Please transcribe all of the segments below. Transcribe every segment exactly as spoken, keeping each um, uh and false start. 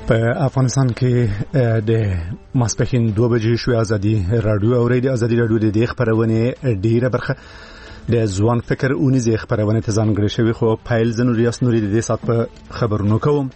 په افغانستان کې د ماسپښین دوه بجې شو ازادي رادیو او ریډیو ازادي رادیو د دې خبرونه ډیره برخه د ځوان فکر اونیزه خبرونه ته ځانګړې شوی خو پایل زنوریاس نوري د دې سات په خبرونو کوم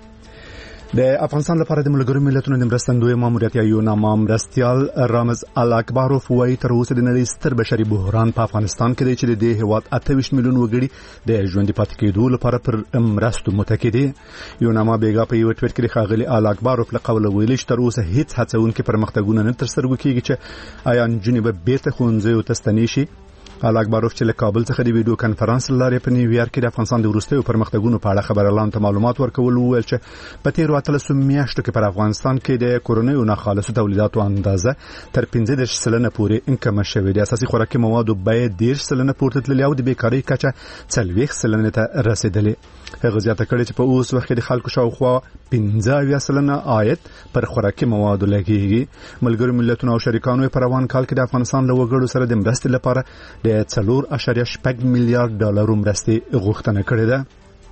د افغانستان لپاره د ملګرو ملتونو د مرستندوی ماموریت یو نامه مرستيال رامز الاکبروف وایي تر اوسه د نړۍ ستر بشري بحران په افغانستان کې دی چې د هیواد اته ویشت میلیون وګړي د ژوند پاتې کېدو لپاره پر مرستو متکی دي. یو نامه بیګا په یو ټویټ کې خاغلی الاکبروف له قوله ویلي چې تر اوسه هیڅ هڅونکې پرمختګونه نه تر سترګو کېږي چې آیا نجونې به بیرته ښوونځیو ته ستنې شي. الاکبروف چې له کابل څخه د ویډیو کانفرنس لارې په نیویارک کې د افغانستان د وروستیو پرمختګونو په اړه خبرلاندو ته معلومات ورکول ویل چې په تیرو اتلسو میاشتو کې پر افغانستان کې د کورونیو ناخالصو تولیداتو اندازه تر پنځه دېرش سلنه پورې انکم شوې ده. اساسي خوراکي موادو بیه دېرش سلنه پورته تللې او د بیکارۍ کچه څلوېښت سلنه ته رسیدلې. هغه زیاته کړې چې په اوس وخت کې د خلکو شاوخوا پنځه اویا سلنه عاید پر خوراکي موادو لګیږي. ملګرو ملتونو او شریکانو په روان کال کې د افغانستان له وګړو سره د مرستې لپاره د څلور اشاریه شپږ میلیارډ ډالر مرستې غوښتنه کړې ده.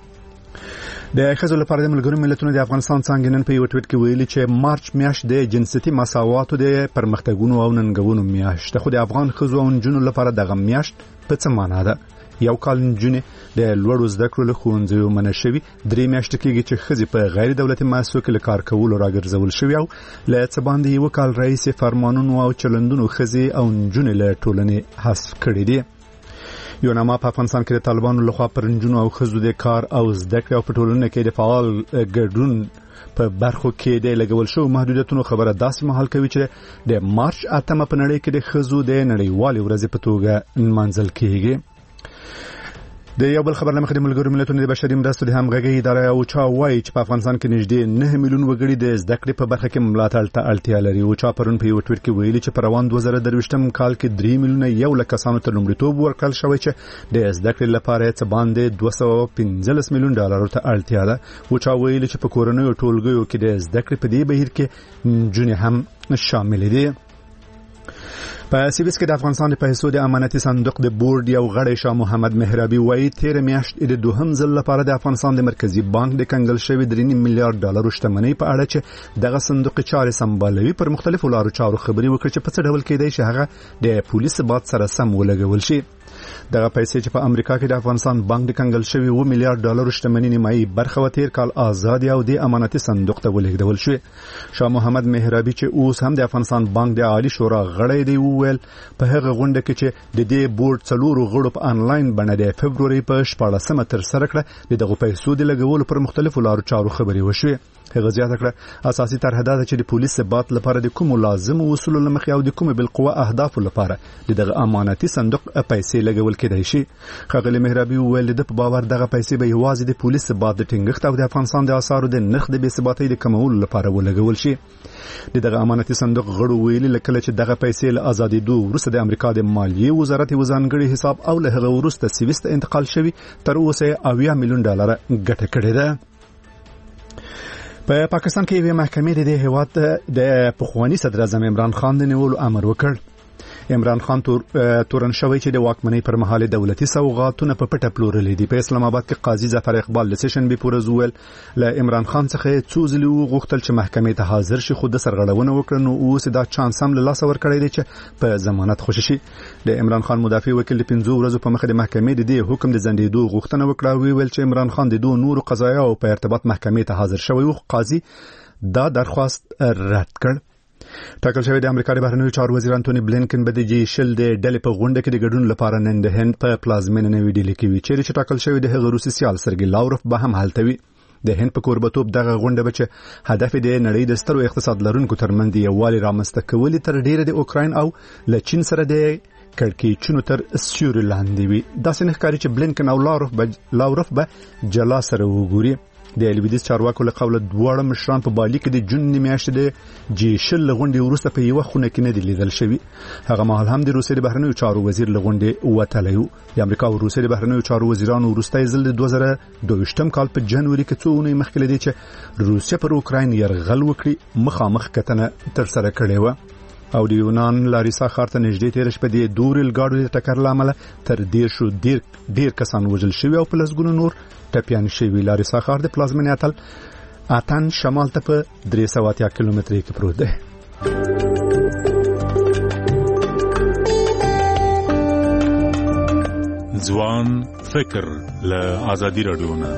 د ښځو لپاره د ملګرو ملتونو د افغانستان څنګه نن په یو ټویټ کې ویلي چې مارچ میاشت د جنسيتي مساواتو د پرمختګونو او ننګونو میاشت ده، خو د افغان ښځو او نجونو لپاره دغه میاشت په څه معنا ده؟ یو کال نجونې د لوړو زده کړو له ښوونځیو منع شوي، درې میاشتې کېږي چې ښځې په غیر دولتي مؤسسو کې له کار کولو راګرځول شوي او له څه باندې یو کال راهیسې فرمانونو او چلندونو ښځې او نجونې له ټولنې حذف کړي دي. یو نامه په افغانستان کې د طالبانو لخوا پر نجونو او ښځو د کار او زده کړې او په ټولنه کې د فعال ګډون په برخو کې د لګول شو محدودیتونو خبره داسې مهال کوي چې د مارچ اتمه په نړۍ کې د ښځو د نړیوالې ورځې په توګه نمانځل کېږي. د یو بل خبر لمخې د ملګرو ملتونو د بشري مرستو د همغږۍ اداره اوچا وایي چې په افغانستان کې نږدې نه میلیون وګړي د زده کړې په برخه کې ملاتړ ته اړتیا لري. اوچا پرون په یو ټویټ کې ویلي چې په روان دوه زره درویشتم کال کې درې میلیونه یو لک کسانو ته لومړیتوب ورکړل شوی چې د زده کړې لپاره څه باندې دوه سوه پنځلس میلیون ډالر ته اړتیا ده. اوچا ویلي چې په کورنیو ټولګیو کې د زده کړې په دې بهیر کې نجونې هم شامل دي. په سیویس کې د افغانستان د پیسو د امانتي صندوق د بورډ یو غړی شاه محمد مهرابي وایي تیر میاشت د دوهم ځل لپاره د افغانستان د مرکزی بانک د کنګل شوی درې میلیارډ ډالر شتمنۍ په اړه چې دغه صندوق چارې سمبالوي پر مختلفو لارو چارو خبري وکړي چې په څه ډول کېدای شي هغه د پولیس ثبات سره سم ولګول شي. دغه پیسې چې په امریکا کې د افغانستان بانک د کنګل شوی و میلیارډ ډالر شتمنۍ نیمایي برخه و تیر کال آزاد او د امانتي صندوق ته ولېږدول شو. شاه محمد مهرابي چې اوس هم د افغانستان بانک د عالی شورا غړی دی وویل په هغه غونډه کې چې د دې بورډ څلورو غړو په انلاین بڼه د فبروري په شپاړسمه تر سره کړه د دغه پیسو د لګولو پر مختلفو لارو چارو خبري وشوه. هغه زیاته کړه اساسي طرح دا چې د پولیس ثبات لپاره د کوم لازم اصول لمخې او د کوم بالقوه اهداف لپاره دغه امانتي صندوق پیسې لګول کېدای شي. خغلی مهرابي ویل د په باور دغه پیسې به یوازې د پولیس ثبات د ټینګښت او د افغانستان د اسعارو د نرخ د بې ثباتۍ د کمولو لپاره ولګول شي. دغه امانتي صندوق غړو ویلي لکه چې دغه پیسې له ازادي دوه وروسته د امریکا د مالیې وزارت وزانګړي حساب او له هغه وروسته سویس ته انتقال شوی تر اوسه اویا میلیون ډالر ګټه کړې ده. په پاکستان کې یوه محکمې د هیواد د پخوانی صدر اعظم عمران خان د نیولو امر وکړ. عمران خان تور تورن شوی چې د واکمنۍ پر مهال دولتي سوغاتونه په پټه پلورلې دي. په اسلام آباد کې قاضي ظفر اقبال د سیشن به پورز ویل ل عمران خان څخه څوزلی وغوښتل چې محکمې ته حاضر شي، خو د سرغړونه وکړ نو اوس دا چانس هم له لاس ور کړی دی چې په ضمانت خوشی شي. د عمران خان مدافع وکیل د پنځو ورځو په مخ د محکمې د دې حکم د زندېدو غوښتنه وکړه او ویل چې عمران خان د دوه نورو قضایاو په ارتباط محکمې ته حاضر شوی او قاضي دا درخواست رد کړ. ټاکل شوی د امریکا د بهرنیو چارو وزیر انټونی بلینکن به د جی شل د ډلې په غونډه کې د ګډون لپاره نن د هند په پلازمینه نوې ډیلي کې وی چې ټاکل شوی د هغه روسي سیال سرګي لاوروف به هم حالت وي. د هند په کوربتوب دغه غونډه به چې هدف د نړۍ د سترو اقتصاد لرونکو ترمنځ یووالي رامنځته کول تر ډیره د اوکراین او ل چین سره د کړکېچونو تر سیوري لاندې وي. دا څنګه ښکاري چې بلینکن او لاوروف به لاوروف به جلا سره وګوري. د لویدیځ چارواکو له قوله دواړه مشران په بالي کې د جون میاشتې د جی شل غونډې وروسته په یو خونه کې نه دی لیدل شوی. هغه مهال هم د روسیې د بهرنیو چارو وزیر له غونډې وتلی و. د امریکا او روسیې د بهرنیو چارو وزیرانو وروستی ځل د دوه زره دوه کال په جنوري کې څو اونۍ مخکې لدی چې روسیه پر اوکراین یرغل وکړي مخامخ کتنه تر سره کړې و او د یونان لاریسا ښار ته نږدې تیر شپه د دوه ریل ګاډو د ټکر له امله تر ډیر شو ډیر ډیر کسان وژل شوي او په لسګونو نور ټپیان شوي. لاریسا ښار د پلازمینې اتل اتن شمال ته په درې سوه اتیا کیلومتره کې پروت دی. ځوان فکر له آزادي رادیو نه.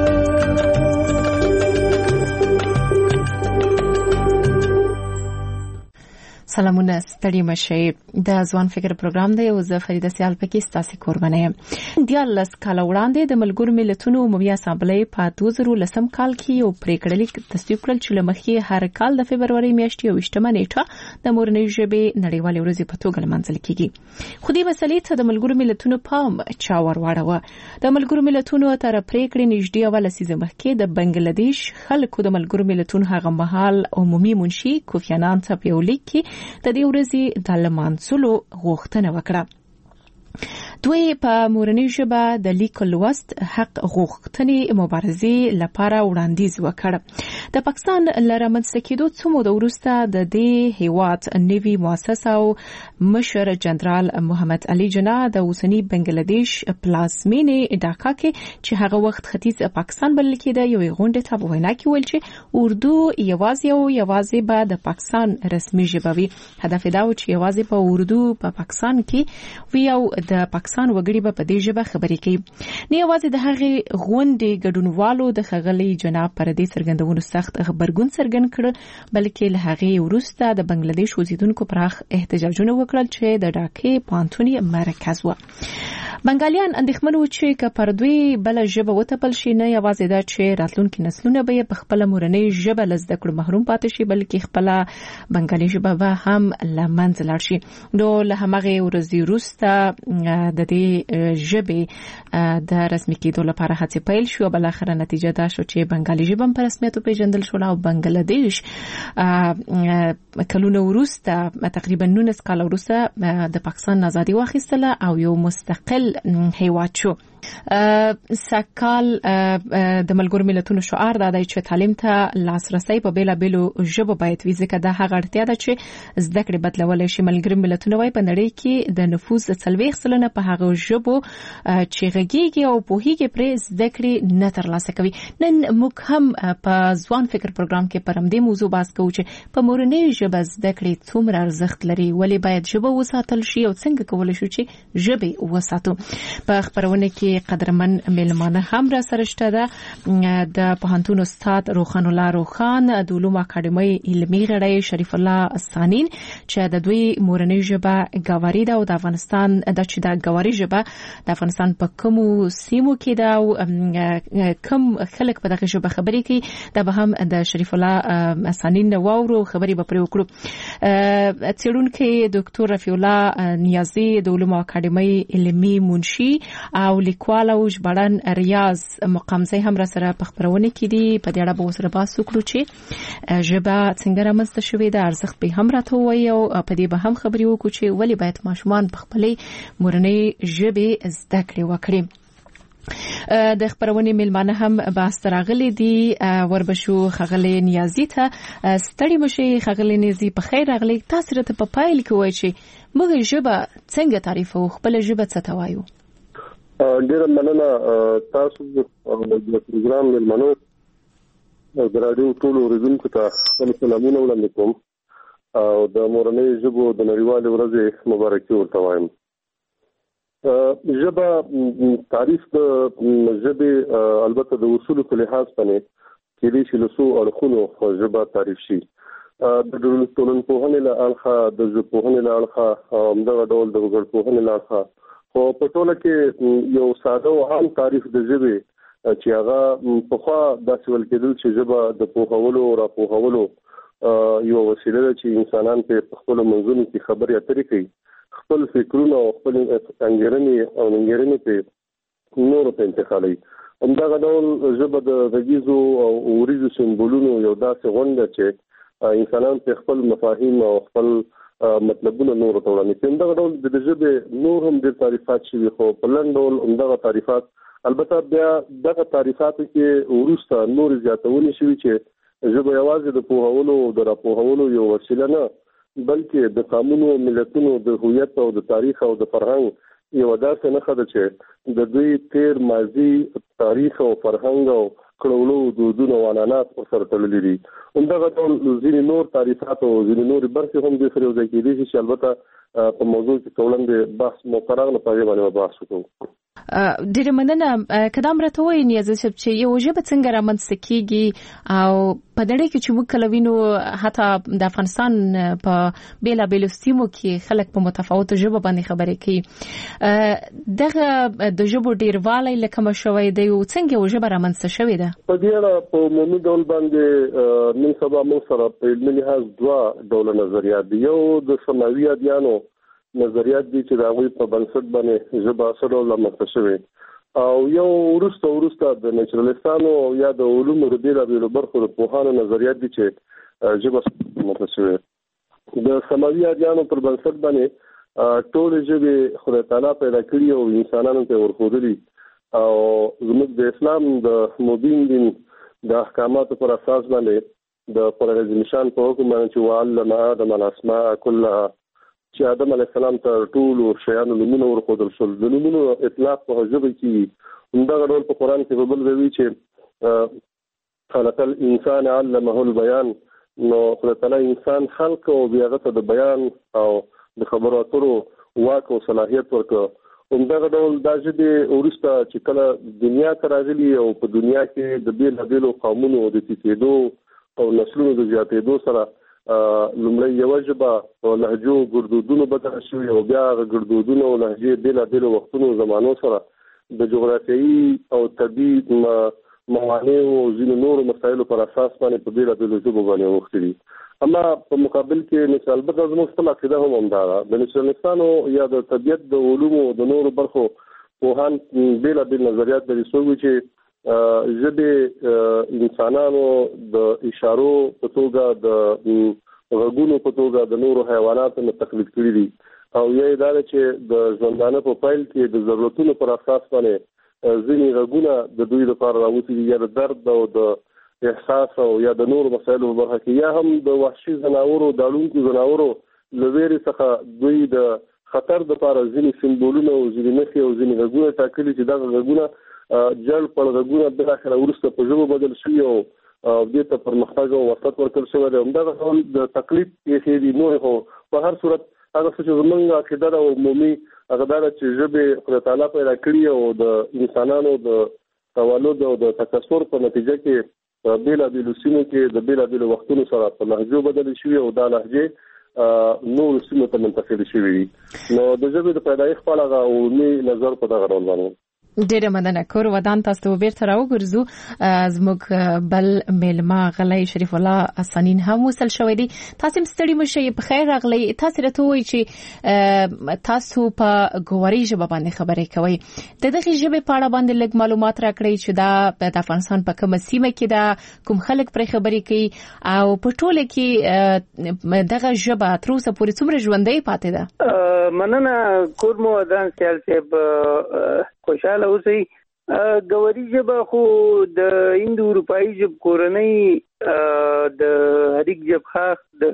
سلامونه ستړي مشي. د ځوان فکر پروګرام دی او زه فریده سیال پکې ستاسو قربانه یم. دیالس کال وړاندې د ملګرو ملتونو عمومي اسامبلې په دوه زره لسم کال کې یو پریکړه لیک تصویب کړل چې لمخې هر کال د فبرवरी میاشتې یو ویشتمه نیټه د مورنۍ ژبې نړیوالې ورځې په توګه لمانځل کیږي. خو دې مسلې ته د ملګرو ملتونو پام چا ورواړوه. د ملګرو ملتونو تر پریکړې نږدې اوله لسیزه مخکې د بنگلاديش خلکو د ملګرو ملتونو هغه مهال عمومي منشي کوفی عنان ته په یو لیک کې د دې ورځې د لمانځلو غوښتنه وکړه. دوی په مورنۍ ژبه د لیک لوست حق غوښتنې مبارزې لپاره وړاندیز وکړ. د پاکستان لرمنځته کېدو څو موده وروسته د دې هیواد نوي مؤسس او مشر جنرال محمد علي جناح د اوسنی بنگلاديش پلازمینې ډاکا کې چې هغه وخت ختیځ پاکستان بلل کېده یو غونډه ته وینا کوي چې اردو یوازې او یوازې به د پاکستان رسمي ژبه وي. هدف دا و چې یوازې په اردو په پاکستان کې وي او د پاکستان وګړي به په دې ژبه خبرې کوي. نه یوازې د هغې غونډې ګډونوالو د ښاغلي جناح پر دې څرګندونو سخت خبرګون څرګند کړ، بلکې له هغې وروسته د بنگلاديش اوسیدونکو پراخ احتجاجونه وکړل چې د ډاکې پوهنتون مرکز و. بنگالیان اندېښمن وو چې که پر دوی بل ژبه وتپل شي نه یوازې دا چې راتلونکي نسلونه به په خپل مورنۍ ژبه له زده کړو محروم پاتې شي، بلکې خپل بنگالي ژبه به هم له منځه لاړ شي. نو له همغه ورځې وروسته د دې ژبې د رسمي کېدو لپاره هڅې پیل شو. بل اخره نتیجه دا شو چې بنگالي ژبه په رسمیت پیژندل شو او بنگلاديش کلونه وروسته تقریبا نولس کال وروسته د پاکستان آزادي واخیستله او یو مستقل هیواد شو. سکال د ملګرو ملتونو شعار دا دی چې تعلیم ته لاسرسي په بیلا بیلو ژبو باید وي، ځکه دا هغه اړتیا ده چې زده کړې بدلولای شي. ملګرو ملتونو وايي په نړۍ کې د نفوس څلوېښت سلنه په هغه ژبو چې غږیږي او پوهیږي پرې زده کړې نه ترلاسه کوي. نن موږ هم په ځوان فکر پروګرام کې پر همدې موضوع بحث کوو چې په مورنۍ ژبه زده کړې څومره ارزښت لري، ولې باید ژبه وساتل شي او څنګه کولای شو چې ژبه وساتو. په خبرونه کې قدرمن ملمانه هم را سره شته. ده د پوهنتون استاد روخان الله روخان، د علوم اکاډمۍ علمي غړی شریف الله سانین چې د دوی مورنۍ ژبه ګاوري ده او د افغانستان د چې د ګاوري ژبه د افغانستان په کومو سیمو کې ده او کوم خلک په دغه ژبه خبرې کوي. دا به هم د شریف الله سانین واورو خبرې به پرې وکړو. څېړونکی ډاکټر رفیع الله نیازي د علوم اکاډمۍ علمي منشي او لیکوال او ژباړن ریاض مقامزی هم را سره په خبرونه کې دي. په دې اړه به سره بحث وکړو چې ژبه څنګه رامنځته شوې ده، ارزښت به هم راته وایي او په دې به هم خبرې وکړو چې ولې باید ماشومان په خپلې مورنۍ ژبې زده کړې وکړي. د خبرونې ملمانه هم بحث راغلي دي. وربشو خغلې نیازي ته ستړي مشي. خغلې نیازي په خیر راغلي. تاسو ته په پایل کې وایي چې موږ ژبه څنګه تعریفو، خپل ژبه څه ته وایو؟ ډېر مننه تاسو د پروګرام ملمنو د رادیو ټول اوریدونکو ته خپل سلامونه وړاندې کوم او د مورنۍ ژبو د نړیوالې ورځې مبارکي ورته وایم. ژبه تعریف د ژبې البته د اصولو په لحاظ باندې کېدای شي له څو اړخونو ژبه تعریف شي. د ټولنپوهنې له اړخه، د ژبپوهنې له اړخه، همدغه ډول د وګړپوهنې له اړخه. خو په ټوله کې یو ساده او عام تعریف د ژبې چې هغه پخوا داسې ویل کېدل چې ژبه د پوهولو او راپوهولو یو وسیله ده چې انسانان په خپلو منځونو کې خبرې اترې کوي، خپل فکرونه او خپل انګیرنې او ننګیرنې په نورو ته انتقالوي. همدغه ډول ژبه د غږیزو او اوریزو سمبولونو یو داسې غونډه چې انسانان په خپل مفاهیم او خپل مطلبونه نور ته وړاندې کوي. همدغه ډول د ژبې نور هم ډېر تعریفات شوي، خو په لنډ ډول همدغه تعریفات البته بیا دغه تعریفاتو کې وروسته نور زیاتونې شوي چې ژبه یوازې د پوهولو او د راپوهولو یو وسیله نه، بلکې د قومونو او ملتونو د هویت او د تاریخ او د فرهنګ یو داسې نښه ده چې د دوی تیر ماضي تاریخ او فرهنګ او کړولو دودونه او عنعنات ورسره تړلي دي. همدغه ډول ځینې نور تعریفات او ځینې نورې برخې هم دې سره یو ځای کېدای شي چې البته په موضوع کې که وړاندې بحث مو فراغله په هغې باندې به بحث وکړو. ډېره مننه. که دا هم راته ووایي نیازي صاحب چې یو ژبه څنګه رامنځته کېږي او په نړۍ کې چې موږ کله وینو حتی د افغانستان په بېلابېلو سیمو کې خلک په متفاوتو ژبو باندې خبرې کوي، دغه د ژبو ډېروالی له کومه شوی دی او څنګه یو ژبه رامنځته شوې ده؟ په دې اړه په عمومي ډول باندې نن سبا موږ سره په علمي لحاظ دوه ډوله نظریات دي. یو د سماوي ادیانو نظریات دي چې د هغوی په بنسټ باندې ژبه څه ډول رامنځته شوې، او یو وروسته وروسته د نیچرالستانو یا د علومو د بېلابېلو برخو د پوهانو نظریات دي چې ژبه رامنځته شوې. د سماوي ادیانو پر بنسټ باندې ټولې ژبې خدای تعالی پیدا کړي او انسانانو ته ورښودلي، او زموږ د اسلام د مبین دین د احکاماتو پر اساس باندې د قرآن عظیم شان په حکم باندې چې وعلم آدم الاسماء كلها چې آدم علیه السلام ته ټولو شیانو نومونه ورښودل شول. د نومونو اطلاق په ژبه کې همدغه ډول په قرآن کې په بل ځای وایي چې خلق الانسان علمه البیان، نو خدای تعالی انسان خلق او بیا هغه ته د بیان او د خبرو اترو واک او صلاحیت ورکړ. همدغه ډول دا ژبې وروسته چې کله دنیا ته راغلي او په دنیا کې د بېلابېلو قومونو د تیتېدو او نسلونو د زیاتېدو سره لومړی یوه ژبه په لهجو ګړدودونو بدله شوې او بیا هغه ګړدودونه او لهجې بېلابېلو وختونو زمانو سره د جغرافیایي او طبي موانعو او ځینو نورو مسایلو پر اساس باندې په بېلابېلو ژبو باندې اوښتي دي. اما په مقابل کې مثال البته زموږ خپله عقیده هم همدا ده. د نیچرالستانو یا د طبیعت د علومو د نورو برخو پوهان بېلابېل نظریات لري، څوک چې ژبې انسانانو د اشارو په توګه د غږونو په توګه د نورو حیواناتو نه تقلید کړي دي، او یا یې دا ده چې د ژوندانه په پیل کې د ضرورتونو پر اساس باندې ځینې غږونه د دوی لپاره راوتي دي، یا د درد او د احساس او یا د نورو مسایلو په برخه کې، یا هم د وحشي ځناورو د اړونکو ځناورو له ویرې څخه دوی د خطر دپاره ځینې سمبولونه او ځینې نښې او ځینې غږونه ټاکلي چې دغه غږونه جړ پړ غږونه بالاخره وروسته په ژبو بدل شوي او دې ته پرمختګ او وسعت ورکړل شوی دی. همدغه ډول د تقلید پېښې دي. نورې خو په هر صورت هغه څه چې زموږ عقیده ده او عمومي هغه دا ده چې ژبې خدای تعالی پیدا کړي او د انسانانو د تولد او د تکثر په نتیجه کې په بېلابېلو سیمو کې د بېلابېلو وختونو سره په لهجو بدلې شوي او دا لهجې نورو سیمو ته منتقلې شوي دي. نو د ژبې د پیدایښت په اړه هغه عمومي نظر په دغه ډول باندې. ډېره مننه. کور ودان تاسو ته بیرته راوګرځو. زموږ بل میلمه غلی شریف الله سنین هم وصل شوی دی. تاسو هم ستړي مشئ، په خیر راغلی. تاسو راته وایئ چې تاسو په ګوهري ژبه باندې خبرې کوئ. د دغې ژبې په اړه باندې لږ معلومات راکړئ چې دا د افغانستان په کومه سیمه کې ده، کوم خلک پرې خبرې کوي او په ټوله کې دغه ژبه تر اوسه پورې څومره ژوندۍ پاتې ده؟ مننه. کور مو ودان سیال صاحب، خوشاله اوسئ. ګوهري ژبه خو د هند اروپایي ژب کورنۍ د هریک ژب خاص د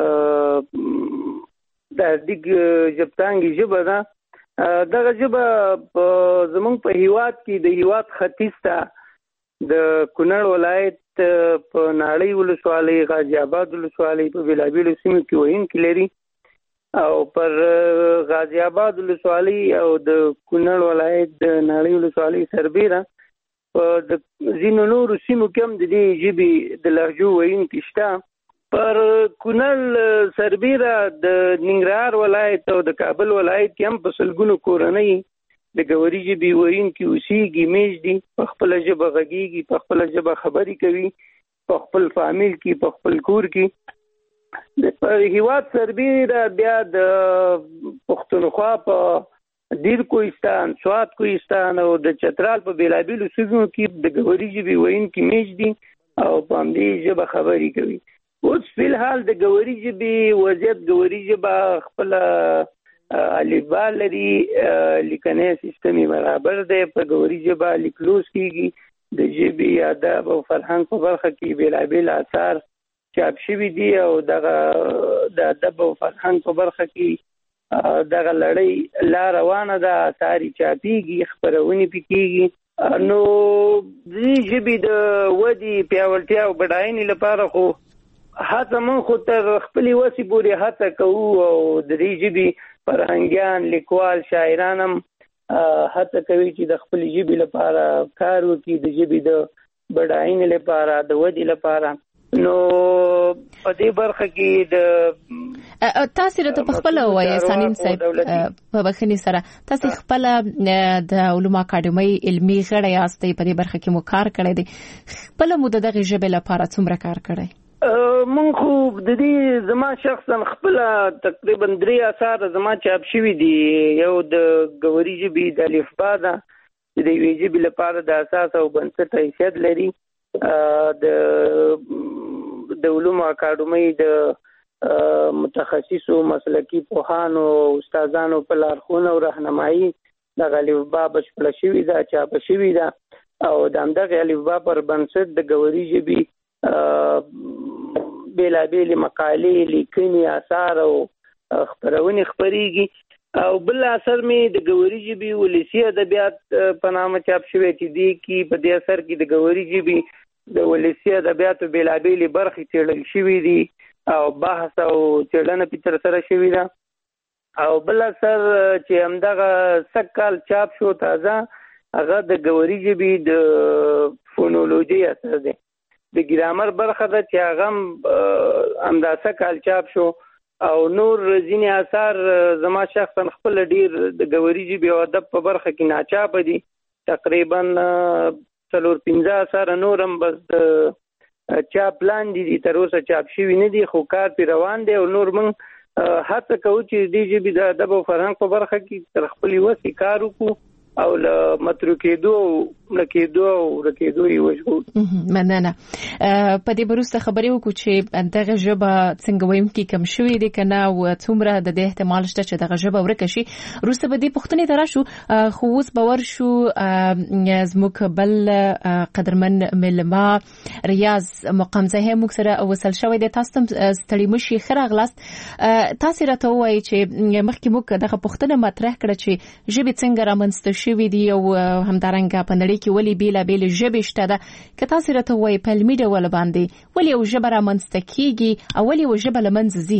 د هریک ژبتانګي ژبه ده. دغه ژبه زموږ په هیواد کې د هیواد ختیځ ته د کونړ ولایت په ناړۍ ولسوالۍ، غازي آباد ولسوالۍ په بېلابېلو سیمو کې ویونکي لري، او پر غازی آباد ولسوالۍ او د کونړ ولایت د ناړۍ ولسوالۍ سربیره په د ځینو نورو سیمو کې هم د دې ژبې د لهجو ویونکي شته. پر کونړ سربیره د ننګرهار ولایت او د کابل ولایت کې هم په سلګونو کورنۍ د ګوهري ژبې ویونکي اوسېږي، میږدي، په خپله ژبه غږېږي، په خپله ژبه خبرې کوي، په خپل فامیل کې، په خپل کور کې. د هیواد سربیره بیا د پښتونخوا په دیر کوهستان، سوات کوهستان او د چترال په بېلابېلو سیمو کې د ګوهري ژبې ویونکي میږدي او په همدې ژبه خبرې کوي. اوس فی الحال د ګوهري ژبې وضعیت، ګوهري ژبه خپله الفبا لري، لیکنی سیستم یې برابر دی. په ګوهري ژبه لیکلوز کېږي. د ژبې ادب او فرهنګ په برخه کې بېلابېل اثار چاپ شوي دي او دغه د ادب او فرهنګ په برخه کې دغه لړۍ لا روانه ده. اثار یې چاپېږي، خپرونې پې کېږي. نو دې ژبې د ودې پیاوړتیا او بډاینې لپاره خو هڅه مون خو تر خپلې وسې پورې هڅه کوو او د دې ژبې فرهنګیان لیکوال شاعران هم هڅه کوي چې د خپلې ژبې لپاره کار وکړي، د ژبې د بډاینې لپاره، د ودې لپاره. نو په دې برخه کې د تاسو راته په خپل وایي سنین صاحب په بخښنې سره تاسو خپل د علومو اکاډمۍ علمي غړی یاستئ، په دې برخه کې مو کار کړی دی. خپل مو د دغه ژبې لپاره څومره کار کړی؟ مونږ خو د دې زما شخصا خپل تقریبا درې اثار زما چاپ شوي دي. یو د ګوري ژبې د الفبا ده چې د یوې ژبې لپاره د اساس او بنسټ حیثیت لري. د د علومو اکاډمۍ د متخصصو مسلکي پوهانو استادانو په لارښوونه او راهنمایي دغه الفبا بشپړه شوې ده، چاپ شوې ده او د همدغه الفبا پر بنسټ د ګوري ژبې بیلابیلې مقالې، لیکنې، آثار او خپرونې خپریږي. او بل اثر مې د ګوري ژبې ولسي ادبیات په نامه چاپ شوی چې دی کې په دې اثر کې د ګوري ژبې د ولسي ادبیاتو بیلابیلې برخې څېړل شوي دي او بحث او څېړنه پې ترسره شوې ده. او بل اثر چې همدغه سږ کال چاپ شو تازه، هغه د ګوري ژبې د فونولوژي اثر دی، د ګرامر برخه ده چې هغه همدا سږ کال چاپ شو. او نور ځینې اثار زما شخصا خپل ډیر د ګوري ژبې او ادب په برخه کې ناچاپه دي، تقریبا څلور پنځه اثار نور هم بس د چاپ لاندې دي، تر اوسه چاپ شوي نه دي، خو کار پې روان دی. او نور موږ هڅه کوو چې دې ژبې د ادب او فرهنګ په برخه کې تر خپلې وسې کار وکړو او له متروکېدو لکېدو او رکېدو یې وژغورو. مننه. په دې وروسته خبرې وکړو چې دغه ژبه څنګه ویونکي کم شوې دي که نه او څومره د دې احتمال شته چې دغه ژبه ورکه شي. وروسته به دې پوښتنې ته راشو، خو اوس به ورشو زموږ بل قدرمن مېلمه ریاض مقامزی هم موږ سره وصل شوی دی. تاسو هم ستړي مه شئ، ښه راغلاست. تاسو راته ووایئ چې مخکې موږ دغه پوښتنه مطرح کړه چې ژبې څنګه رامنځته شوي دي او همدارنګه په نړۍ کې ولې بیلابیلې ژبې شته ده. که تاسو راته ووایئ په علمي ډول باندې ولې یو ژبه رامنځته کیږي او ولې یو ژبه له منځه ځي؟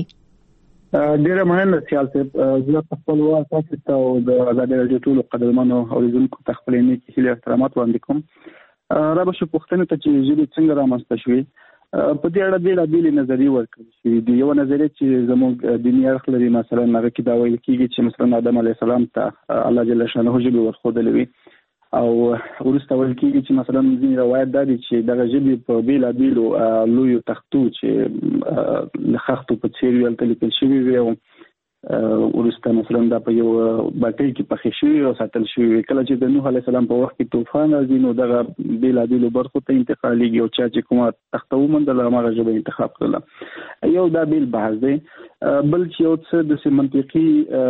ډېره مننه سیال صاحب. زه په خپل وار تاسو ته او د ازادي راډیو ټولو قدرمنو اوریدونکو ته خپلې نیکې هیلې او احترامات وړاندې کوم. را به شو پوښتنې ته چې ژبې څنګه رامنځته شوې، په دې اړه بیلابیلې نظریې ورکړل شوې دي. یوه نظریه چې زموږ دیني اړخ لري، مثلا هغه کې دا ویل کېږي چې مثلا آدم علیه السلام ته الله جل شانه ژبې ورښودلې وي، او وروسته ویل کېږي چې مثلا ځینې روایت دا دي چې دغه ژبې په بیلابیلو لویو تختو چې د خښتو په څېر وي هلته لیکل شوي وي، او وروسته مثلا دا په یو باټۍ کې پخې شوي او ساتل شوي وي. کله چې د نوح علیه السلام په وخت کې طوفان راځي نو دغه بیلابیلو برخو ته انتقالېږي او چا چې کومه تخته وموندله هماغه ژبه انتخاب کړله. یو دا بیل بحث دی. بل چې یو څه داسې منطقي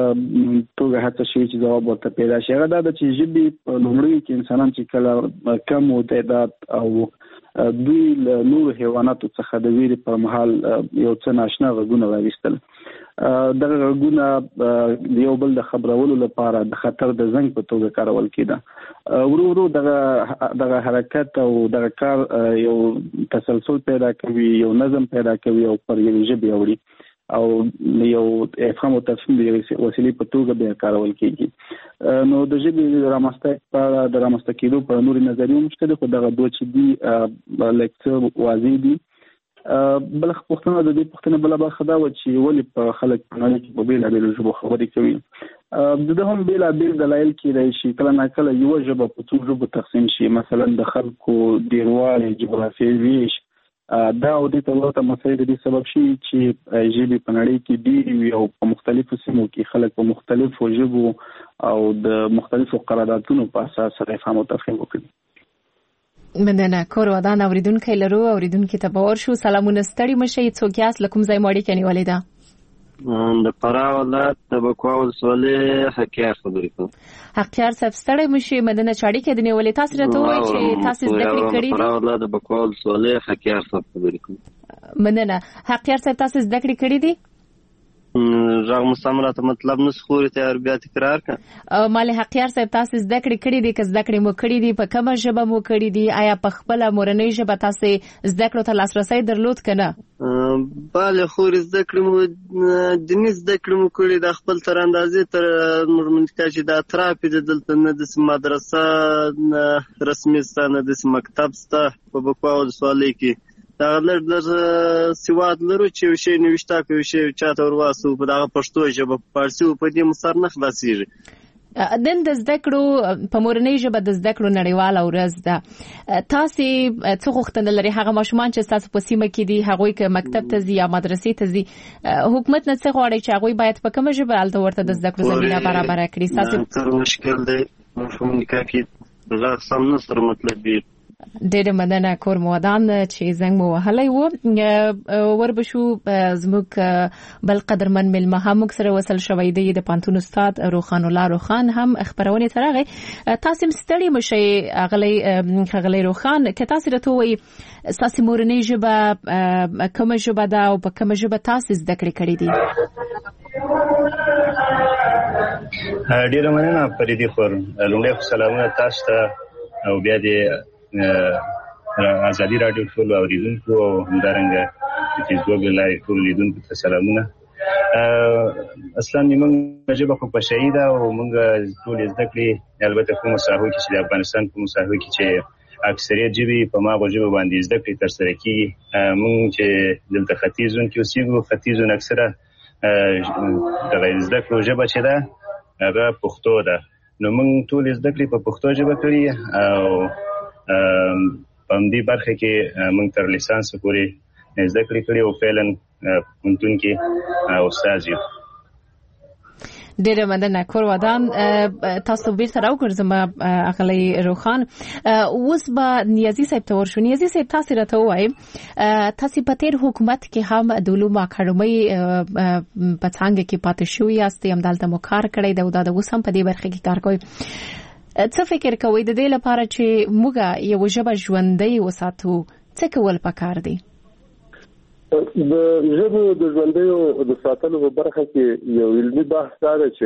توګه هڅه شوې چې ځواب ورته پیدا شي، هغه دا ده چې ژبې په لومړیو کې انسانان چې کله کم و تعداد او دوی له نورو حیواناتو څخه د ویرې پر مهال یو څه ناشنا غږونه راویستل. دغه غږونه د یو بل د خبرولو لپاره د خطر د زنګ په توګه کارول کېده. ورو ورو دغه دغه حرکت او دغه کار یو تسلسل پیدا کوي، یو نظم پیدا کوي او پر یوې ژبې اوړي او یو افهام او تفهیم د وسیلې په توګه بیا کارول کېږي. نو د ژبې رامنځته په د رامنځته کېدو په نورې نظریو هم شته دي، خو دغه دوه چې دي لږ څه واضح دي. بل پوښتنه د دې پوښتنې بله برخه دا وه چې ولې په خلک په نړۍ کې په بېلابېلو ژبو خبرې کوي. د ده هم بېلابېل دلایل کېدای شي. کله ناکله یوه ژبه په څو ژبو تقسیم شي، مثلا د خلکو ډېروالی، جغرافیې ویش، دا او دې ته ورته مسایل د دې سبب شي چې ژبې په نړۍ کې ډېرې وي او په مختلفو سیمو کې خلک په مختلفو ژبو او د مختلفو قراردادونو په اساس سره افهام او تفهیم وکړي. مننه. کور ودان اوریدونکي لرو، اوریدونکي ته باور شو. سلامونه، ستړي مشئ. څوک یاست؟ له کوم ځای مو اړیکه نیولې ده؟ د فراه ولایت د بکوا ولسوالۍ حقیار خبرې کوم. حقیار صاحب ستړي مشئ. مننه چې اړیکه دې نیولې. تاسو راته وایئ چې تاسو زده کړې کړې دي. فراه ولایت د بکوا ولسوالۍ حقیار صاحب خبرې کوم. مننه. حقیار صاحب تاسو زده کړې کړې دي؟ غږ مو سم راته مطلب نه خوري ته بیا تکرار کړه. مالې حقیار صاحب تاسو زده کړې کړې دي که زده کړې مو کړې دي په کومه ژبه مو کړې دي آیا په خپله مورنۍ ژبه تاسو زده کړو ته لاسرسی درلود که نه؟ بله خوري زده کړې مو دیني زده کړې مو کړې د خپل تر اندازې تر موږ منځ چې د اطراف دې دلته نه داسې مدرسه نه رسمي سته نه داسې مکتب سته په بکوا ولسوالۍ کې دا لږ لږ سواد لرو چې یو شی نوشته که یو شی چاته ور واسو په دغه پښتو ژبه په فارسي په دې مو سر نه خلاصېږي. نن د زده کړو په مورنۍ ژبه د زده کړو نړیواله ورځ ده. تاسې څه غوښتنه لري هغه ماشومان چې ستاسو په سیمه کې دي هغوی که مکتب ته ځي یا مدرسې ته ځي حکومت نه څه غواړي چې هغوی باید په کومه ژبه هلته ورته د زده کړو زمینه برابره کړي؟ ستاسې تر مشکل دی مفهوم نکاح کې غږ سم نه سره مطلب دی. ډېره مننه کور مو ودان چې زنګ مو وهلی و. وربشو زموږ بل قدرمن مېلمه هم موږ سره وصل شوی دی د پوهنتون استاد روخان الله روخان هم خپرونې ته راغی. تاسې هم ستړي مه شئ ښاغلی روخان که تاسې راته ووایي ستاسې مورنۍ ژبه کومه ژبه ده او په کومه ژبه تاسې زده کړې کړې دي؟ ډېره مننه فریدي خور. لومړی خو سلامونه تاسو ته او بیا دې ازادي راډیو ټولو اورېدونکو او همدارنګه د فیسبوک له لارې ټولو لیدونکو ته سلامونه. اصلا موږ ژبه خو بشري ده او موږ ټولې زده کړې البته کومو ساحو کې چې د افغانستان کومو ساحو کې چې اکثریت ژبې په ماغو ژبو باندې زده کړې ترسره کېږي. موږ چې دلته ختیځ زون کې اوسېږو ختیځ زون اکثره دغه زده کړو ژبه چې ده هغه پښتو ده نو موږ ټولې زده کړې په پښتو ژبه کړي او په همدې برخه کې موږ تر لیسانس پورې زده کړې کړې او فعلا پوهنتون کې استاد یو. ډېره مننه کور ودان. تاسو بیرته راوګرځم اغلی روخان. اوس به نیازي صاحب ته ورشو. نیازي صاحب تاسو راته ووایئ تاسو په تیر حکومت کې هم د علومو اکاډمۍ په څانګه کې پاتې شوي یاست همدلته مو کار کړی دی او دا د اوس هم په دې برخه کې کار کوئ. څه فکر کوئ د دې لپاره چې موږ یو ژبه ژوندۍ وساتو څه کول پکار دي؟ د ژبو د ژوندیو د ساتلو په برخه کې یو علمي بحث دا دی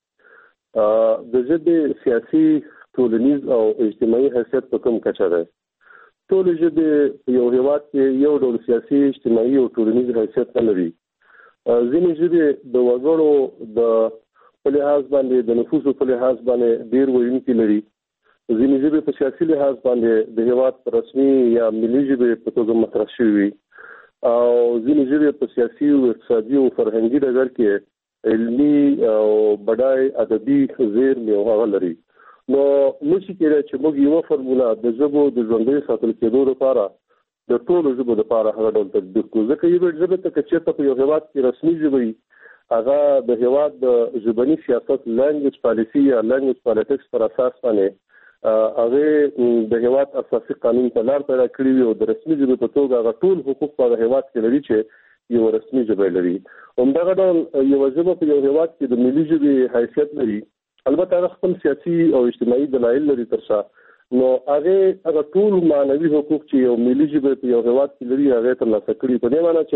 چې د ژبې سیاسي ټولنیز او اجتماعي حیثیت په کوم کچه دی. ټولې ژبې یو هېواد کې یو ډول سیاسي اجتماعي او ټولنیز حیثیت نه لري. ځینې ژبې د وګړو د په لحاظ باندې د نفوسو په لحاظ باندې ډېر ویونکي لري. ځینې ژبې په سیاسي لحاظ باندې د هېواد په رسمي یا ملي ژبې په توګه مطرح شوي وي او ځینې ژبې په سیاسي او اقتصادي او فرهنګي ډګر کې علمي او بډای ادبي زیرمې او هغه لري. نو نشي کېدای چې موږ یوه فرموله د ژبو د ژوندۍ ساتل کېدو لپاره د ټولو ژبو لپاره هغه ډول تطبیق کړو. ځکه یوه ژبه ته که چېرته په یو هېواد کې رسمي ژبه وي هغه د هېواد د ژبني سیاست لینګویج پالیسي یا لینګویج پالیټکس پر اساس باندې هغه د هېواد اساسي قانون په لار پیدا کړی وي او د رسمي ژبې په توګه هغه ټول حقوق په هېواد کې لري چې یو رسمي ژبه لري. همدغه ډول یوه ژبه په یو هېواد کې د ملي ژبې حیثیت لري. البته هغه خپل سیاسي او اجتماعي دلایل لري تر شا نو هغه هغه ټول معنوي حقوق چې یو ملي ژبه په یو هېواد کې لري هغه ترلاسه کړي. په دې معنی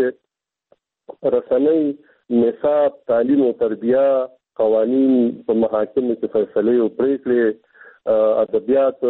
چې رسنۍ نصاب تعلیم او تربیه قوانین په محاکمو کې فیصلې او پریکړې ادبیات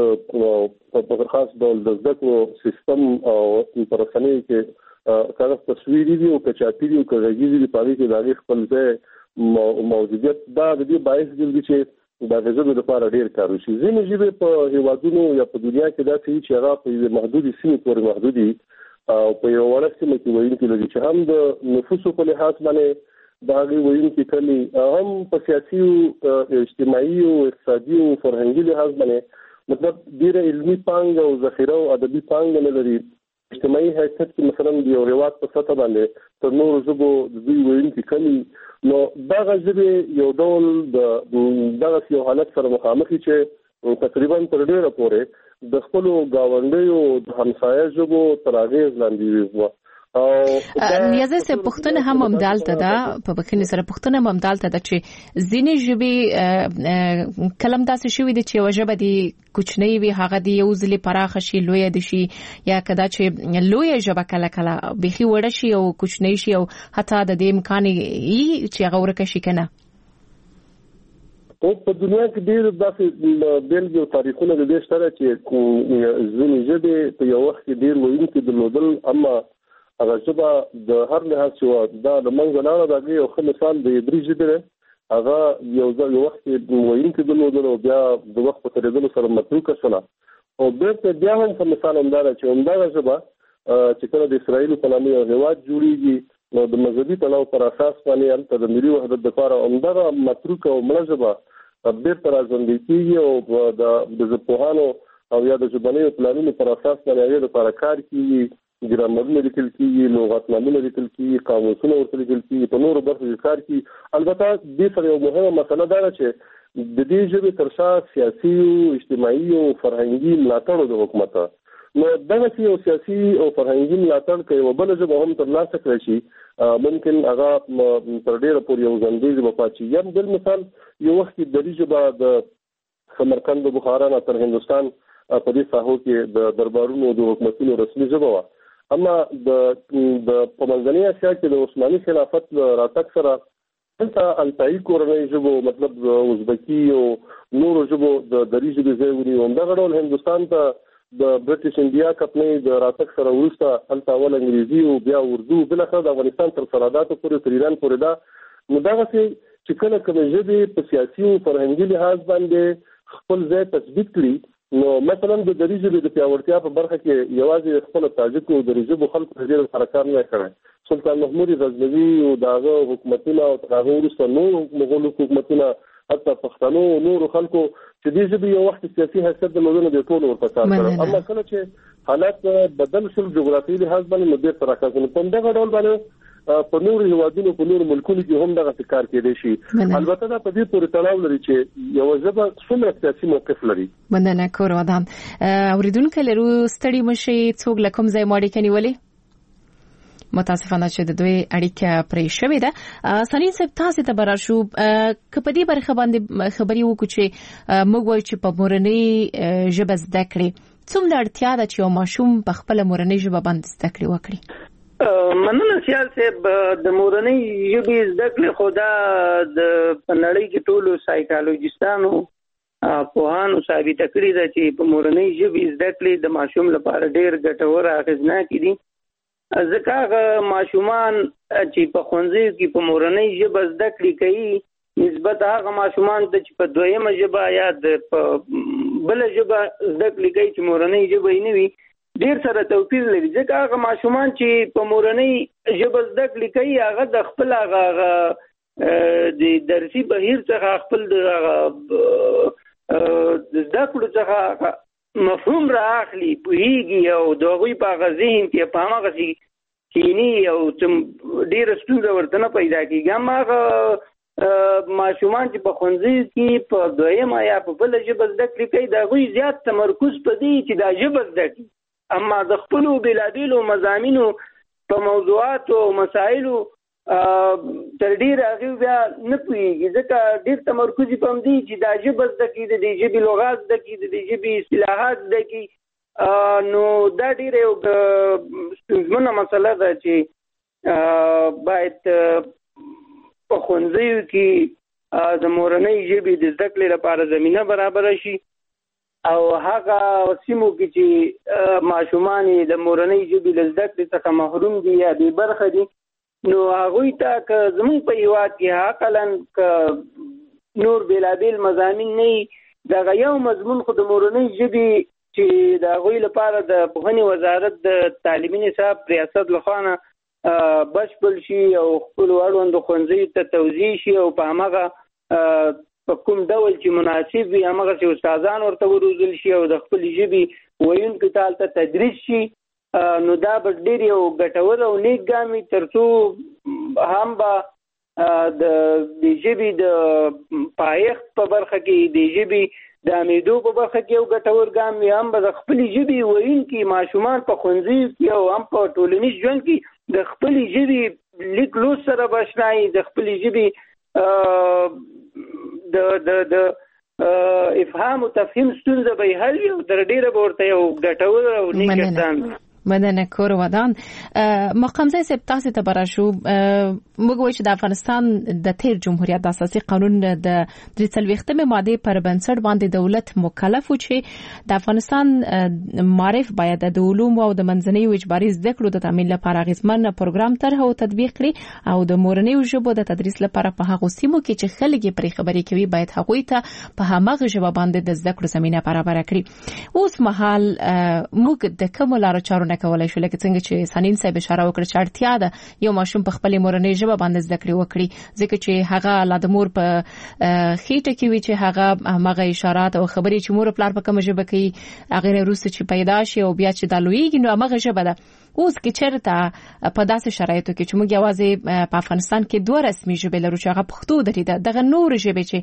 په خاص ډول د زده کړو سیستم او په رسنۍ کې کاغذ تصویري دي او کچاپي دي او غږیزي دي په هغې کې د هغې خپل ځای موجودیت دا د دې باعث ګرځي چې د ژبې لپاره ډېر کار وشي. ځینې ژبې په هېوادونو یا په دنیا کې داسې وي چې هغه په یوې محدودې سیمې پورې محدود دي او په یوه وړه سیمه کې ویونکي لري چې هم د نفوسو په لحاظ باندې د هغې ویونکي کمي هم په سیاسي او اجتماعي او اقتصادي او فرهنګي لحاظ باندې مطلب ډېره علمي پانګه او ذخیره او ادبي پانګه نه لري. اجتماعي حیثیت کې مثلا د یو هېواد په سطحه باندې تر نورو ژبو د دوی ویونکي کمي نو دغه ژبې یو ډول د دغه یو حالت سره مخامخ چې تقریبا تر ډېره پورې د خپلو ګاونډیو د همسایه ژبو تر اغېز لاندې وي نیازه سه پښتنه هم همدالته ده په بخښنې سره پښتنه هم همدالته ده چې ځینې ژبې کلم داسې شوی دي چې وجبه دي کوچنی وي هغه دی یو ځلې پراخه شي لوی دي شي یا کدا چې لوی ژبه کله کله بيخي وړه شي او کوچنی شي او حتی د دې امکان یې چې هغه ورکه شي کنه. په دنیا کې ډېر داسې بیلګې او تاریخونه د دې شته چې ځینې ژبې په یو وخت کې ډېر ویونکي درلودل اما هغه ژبه د هر لحاظ چې دا د منځ لاړه دا یو ښه مثال د عبري ژبې هغه یو ځل یو وخت ویونکي درلودل او بیا د وخت په تېرېدلو سره متروکه شوله او بیرته بیا هم ښه مثال همدا ده چې همدغه ژبه چې کله د اسرائیلو په نامه یو هېواد جوړېږي نو د مذهبي تړاو پر اساس باندې هلته د ملي وحدت دپاره همدغه متروکه او مړه ژبه بیرته راژوندی کېږي او د ژبپوهانو او یا د ژبنیو پلانونو پر اساس باندې هغې دپاره کار کېږي ګرامرونه لیکل کېږي لغتنامونه لیکل کېږي قاموسونه ورته لیکل کېږي په نورو برخو کې کار کېږي. البته دې سره یو مهمه مسله دا ده چې د دې ژبې تر شا سیاسي او اجتماعي او فرهنګي ملاتړ د حکومت نو دغه یو سیاسي او فرهنګي ملاتړ کوي او بل ژبه هم ترلاسه کړی شي ممکن هغه تر ډېره پورې یو ژوندۍ ژبه پاتې شي. یم بل مثال یو وخت کې دري ژبه د سمرقند د بخارا نه تر هندوستان په دې ساحو کې د دربارونو د حکومتونو رسمي ژبه وه اما د د په منځنۍ اسیا کې د عثماني خلافت راتګ سره دلته التايي کورنۍ ژبو مطلب ازبکي او نورو ژبو د دري ژبې ځای ونیو. همدغه ډول هندوستان ته د برټش انډیا کمپنۍ د راتګ سره وروسته هلته اول انګریزي او بیا اردو بالاخره د افغانستان تر سرحداتو پورې تر ایران پورې ده. نو دغسې چې کله کومې ژبې په سیاسي او فرهنګي لحاظ باندې خپل ځای تثبیت کړي نو مثلا د دري ژبې د پیاوړتیا په برخه کې یوازې خپل تاجک او دري ژبو خلکو په ډېر سره کار نه کړی. سلطان محمود غزنوي او دغه حکومتونه او هغه وروسته نور مغول حکومتونه حتی پښتنو او نور خلکو چې دې ژبې یو وخت سیاسي حیثیت درلودل د ټولو ورته کار کړی اما کله چې حالات بدل شول جغرافیایي لحاظ باندې نو ډېر سره کار په دغه ډول باندې په نورو هیوادونو په نورو ملکونو کې هم دغه کار کېدای شي. البته دا په دې پورې تړاو لري چې یو ژبه څومره سیاسي موقف لري. مننه کور ودان اوریدونکو لرو ستړي مشي څوک لکم ځای ماړي کني ولي متاسفانه چې د دوی اړیکه پرې شوې ده. سنین صاحب تاسو ته برار شو که په دې برخه باندې خبري وکړو چې موږ وایو چې په مورنۍ ژبه زده کړې څومره اړتیا ده چې یو ماشوم په خپل مورنۍ ژبه باندې زده کړې وکړي. مننه سیال صاحب د مورنۍ ژبې زده کړې خو دا د نړۍ کې ټولو سایکالوجیستانو پوهانو ثابته کړې ده چې په مورنۍ ژبې زده کړې د ماشوم لپاره ډېر ګټور اغېزناکې دي ځکه هغه ماشومان چې په ښوونځیو کې په مورنۍ ژبه زده کړې کوي نسبت هغه ماشومان ته چې په دویمه ژبه یا د بله ژبه زده کړې کوي چې مورنۍ ژبه یې نه وي ډیر سره توپیر لري ځکه هغه ماشومان چې په مورنۍ ژبه زده کړې کوي هغه د خپل هغه د درسي بهیر څخه خپل د زده کړو څخه مفهوم رااخلي پوهیږي او د هغوی په هغه ذهن کې په هماغسې کینی او ډېره ستونزه ورته نه پیدا کېږي. هم هغه ماشومان چې په ښوونځیو کې په دویمه یا په بله ژبه زده کړې کوي د هغوی زیات تمرکز په دې چې دا ژبه زده کړي اما د خپلو بېلابېلو مضامینو په موضوعاتو او مسایلو تر ډېره هغوی بیا نه پوهېږي ځکه ډېر تمرکز یې په همدې چې دا ژبه زده کړي د دې ژبې لغات زده کړي د دې ژبې اصطلاحات زده کړي نو دا ډېره یو ستونزمنه مسله ده چې باید په ښوونځیو کې د مورنۍ ژبې د زده کړې لپاره زمینه برابره شي او هغه سیمو کې چې ماشومان د مورنۍ ژبې له زده کړې څخه محروم دي یا بې برخه دي نو هغوی ته که زموږ په هېواد کې حقلاً که نور بېلابېل مضامین نه وي دغه یو مضمون خو د مورنۍ ژبې چې د هغوی لپاره د پوهنې وزارت د تعلیمي نصاب ریاست لخوا نه بشپړ شي او خپلو اړوندو ښوونځیو ته توزیع شي او په هماغه په کوم ډول چې مناسب وي هماغسې استادان ورته وروزل شي او د خپلې ژبې ویونکو ته هلته تدریس شي نو دا به ډېر یو ګټور او نیک ګام وي تر څو هم به د دې ژبې د پایښت په برخه کې د ژبې د امیدو په برخه کې یو ګټور ګام وي هم به د خپلې ژبې ویونکي ماشومان په ښوونځیو کې او هم په ټولنیز ژوند کې د خپل ژبې لیک لوست سره بشنای، د خپل ژبې د د د افهام او تفهیم ستونزه به حل وي او در ډیره به ورته یو ګټور او نیک اقدام مننه کور ودان. مقامزه صاحب تاسو ته براشو موږ وایو چې د افغانستان د تیر جمهوریت د اساسي قانون د درې څلوېښتمې ماده پر بنسټ باندې دولت مکلف و چې د افغانستان معرف باید د علوم او د منځنۍ او اجباري زده کړو د تامین لپاره غیزمن پروګرام طرح او تطبیق کړي او د مورنۍ ژبو د تدریس لپاره په هغو سیمو کې چې خلک پرې خبرې کوي باید هغوی ته په هماغه ژبه باندې د زده کړو زمينه برابر کړي. اوس مهال موږ د کوم لارو چارو نه کولای شو لکه څنګه چې سنین صاحب اشاره وکړه چې اړتیا ده یو ماشوم په خپل مورنۍ ژبه باندې زده کړې وکړي ځکه چې هغه لا د مور په خېټه کې وي چې هغه هغه اشارات او خبرې چې مور پلار په کومه ژبه کوي هغه وروسته چې پیدا شي او بیا چې د لویږي نو هغه ژبه ده. اوس کې چیرته په داسې شرایطو کې چې موږ یوازې په افغانستان کې دوه رسمي ژبې لرو چې هغه پښتو درې ده دغه نور ژبې چې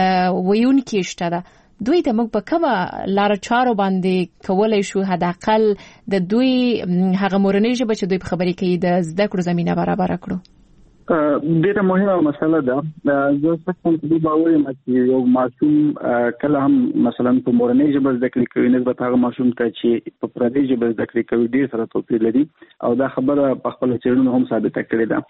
ویونکي شته ده دوی ته موږ په کومه لار چارو باندې کولای شو حداقل د دوی هغه مورنۍ ژبه چې دوی په خبرې کوي د زده کړو زمينه برابر کړو؟ ډیره مهمه مسله ده. زه څنګه په باور یم چې یو ماشوم کله هم مثلا په مورنۍ ژبه زده کړې کوي نسبت هغه ماشوم ته چې په پردۍ ژبه زده کړې کوي ډیر سره توپیر لري او دا خبره په خپل څېړنو هم ثابته کړې ده.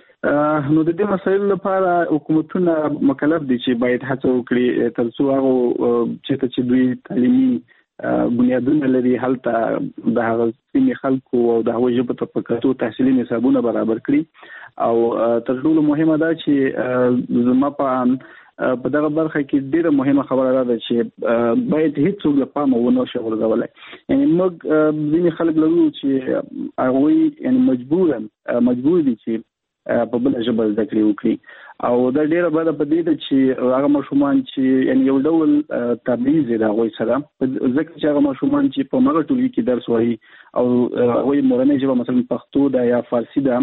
نو د دې مسایلو لپاره حکومتونه مکلف دي چې باید هڅه وکړي ترڅو هغه چې دوی تعلیمي بنیادونه لري هلته د هغه سیمې خلکو او د هغوی ژبې ته په کتو تحصیلي نصابونه برابر کړي او تر ټولو مهمه ده چې زما په په دغه برخه کې ډیره مهمه خبره ده چې باید هیڅ څوک له پامه ونه شي ورغولای. یعنی موږ ځینې خلک لرو چې هغوی یعنی مجبورن مجبور دي چې په بل ژبه زده کړې وکړي او دا ډیره بده په دې ده چې هغه ماشومان چې یعنی یو ډول تبعیض دی هغوی سره ځکه چې هغه ماشومان چې په مغه ټولګي کې درس وایي او هغوی مورنۍ ژبه مثلا پښتو ده یا فارسی ده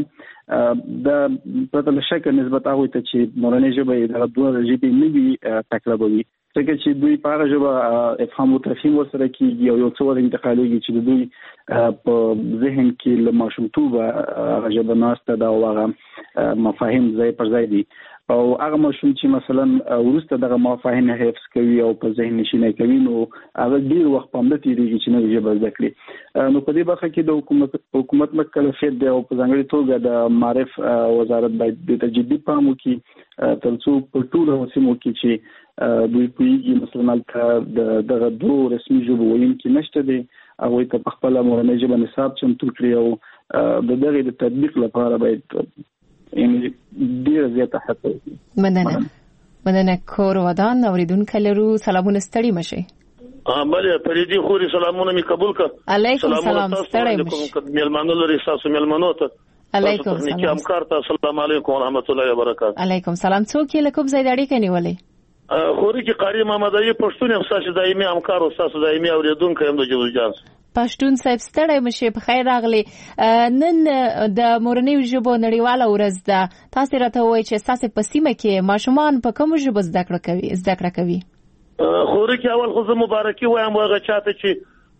دا په له شک نسبت هغوی ته چې مورنۍ ژبه یې دغه دوه ژبې نه وي تکرابوي ځکه چې دوی په هغه ژبه افهام او تفهیم ورسره کېږي او یو څه ور انتقالېږي چې دوی په ذهن کې له ماشومتوبه هغه ژبه ناسته ده او هغه مفاهیم ځای پر ځای دي او هغه ماشوم چې مثلا وروسته دغه مفاهیم حفظ کوي او په ذهن نشینه کوي نو هغه ډیر وخت په همدې تیریږي چې نوې ژبه زده کړي. نو په دې برخه کې د حکومت حکومت مکلفیت دی او په ځانګړي توګه د معرف وزارت باید د تجدید پام وکړي ترڅو په ټولو سیمو کې چې دوی پوهیږي مثلا دغه دوه رسمي ژبې ویونکي نشته دي هغوی ته په خپله مورنۍ ژبه نصاب چمتو کړي او د دغې د تطبیق لپاره باید یعنی ډیره زیاته هڅه وکړي. مننه مننه کور ودان اوریدونکو لرو سلامونه ستړي مشي. بله پریدي خوري سلامونه می قبول کړ. علیکم سلام ستړي مشي. مېلمانو لري تاسو مېلمانو ته. علیکم سلام. همکار ته السلام علیکم ورحمت الله وبرکاته. علیکم سلام. څوک یې لکم زید اړیکه نیولې؟ خوري کې قاری محمدای پښتون هم تاسو دایمي همکار او تاسو دایمي اوریدونکو هم د جوړجان پښتون صاحب ستړی مشه په خیر راغلی. نن د مورنۍ ژبو نړیواله ورځ ده تاسو راته وایئ چې تاسو په سیمه کې ماشومان په کوم ژبه زده کړه کوي زده کړه کوي؟ خوري کې اول خو زه مبارکي وایم هغه چاته چې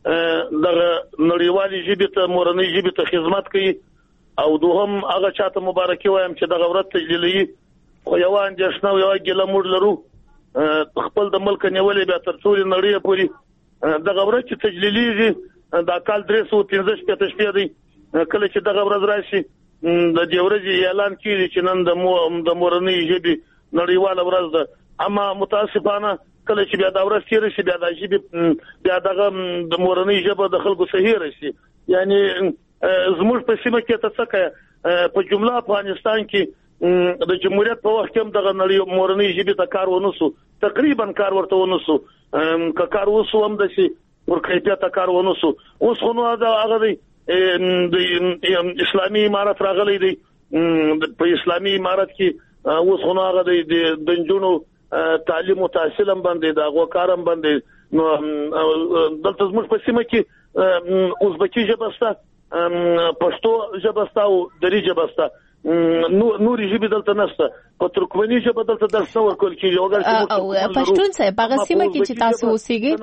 دغه نړیوالې ژبې ته مورنۍ ژبې ته خدمت کوي او دوهم هغه چاته مبارکي وایم چې دغه ورځ تجلیلي خو یو اندېښنه او یو ګیله موږ لرو خپل د ملک نیولې بیا تر ټولې نړۍ پورې دغه ورځ چې تجلیلي دا کال درې سوه پنځه شپېته شپې دی کله چې دغه ورځ راشي د دې ورځې اعلان کیږي چې نن د مورنۍ ژبې نړیواله ورځ ده اما متاسفانه کله چې بیا دا ورځ تېره شي بیا د ژبې بیا دغه د مورنۍ ژبه د خلکو څخه هېره شي. یعنی زموږ په سیمه کې ته څه کوي په جمله افغانستان کې د جمهوریت په وخت کې هم دغه نړۍ مورنۍ ژبې ته کار ونه سو تقریبا کار ورته ونه سو که کار وسو هم د شي ورکیفیته کار ونه سو اوس خو نو دا هغه دی د اسلامي امارت راغلی دی په اسلامي امارت کې اوس خو نو هغه دی د نجونو تعلیم او تحصیل هم باندې د هغو کار هم باندې نو دلته زموږ په سیمه کې ازبکي ژبه شته پښتو ژبه شته او دري ژبه شته نورې ژبې دلته نشته په ترکمني ژبه دلته درس نه ورکول کېږي او پښتون صاحب هغه سیمه کې چې تاسو اوسېږئ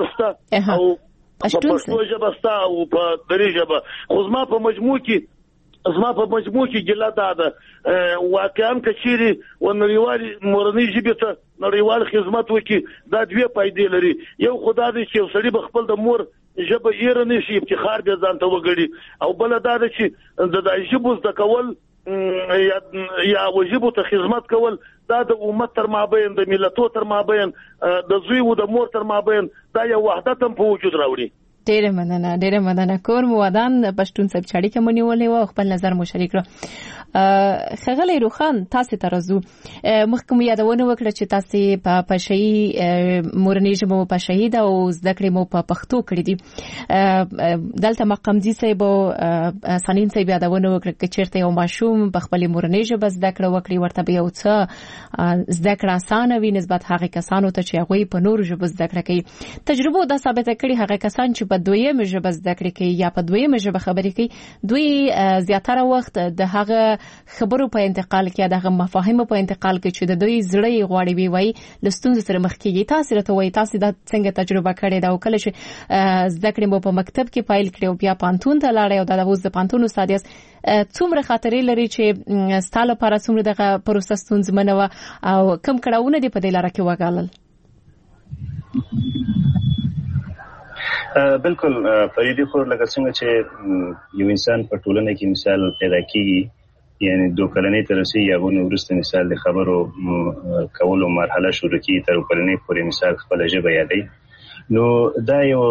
او پښتو ژبه شته او په دري ژبه خو زما په مجموع کې زما په مجموع کې ګله دا ده واقعا کچيري ونړیوال مورنۍ ژبې ته نړیوال خدمت وکي دا دوه فائدې لري. یو خدای دې چې سړي بخپل د مور ژبه یې رنه شي افتخار به ځان ته وګړي او بل دا ده چې د د ژبو د کول یا وجبو ته خدمت کول دا د امت تر مابین د ملتونو تر مابین د زوی او د مور تر مابین دا یو وحدت هم په وجود راوړي. ډېر مننه ډېر مننه کور مو ودان پښتون صاحب چاړي کې مونیولې او خپل نظر مو شریک کړ. خغلی روخان تاسو ته راځو مخکې یادونه وکړه چې تاسو په پښهي مورنۍ ژبه مو پښهي دا او زده کړې مو په پښتو کړې دي. دلته مقامدي صاحب او سنین صاحب یادونه وکړه چې چیرته یو ماشوم په خپل مورنۍ ژبه زده کړه وکړي ورته به یو څه زده کړه اسانه وي نسبت هغه کسانو ته چې هغه په نور ژبه زده کړه کوي. تجربه دا ثابت کړي هغه کسان چې په دویمه ژبه زده کړې کوي یا په دویمه ژبه خبرې کوي دوی زیاتره وخت د هغه خبرو په انتقال کې دغه مفاهیم په انتقال کې چې د دوی زړه غواړي وي وای لستون سره مخ کېږي. تاسو راته وای تاسو دا څنګه تجربه کړې دا او کله چې زده کړې مو په مکتب کې پایل کړو بیا پانتون ته لاړې او دا د اوس د پانتون استاد یاست څومره خاطرې لري چې ستاله لپاره څومره دغه پروسس ستونزمنه و او کم کړهونه دې په دې لار کې وګالل؟ بالکل فریدي خور لکه څنګه چې یو انسان په ټولنه کې مثال پیدا کیږي یعنی دو کلنې تر رسي یا ونه ورسته مثال د خبرو کولو مرحله شروع کی تر کلنې پورې مثال خپل ژبه یادې نو دا یو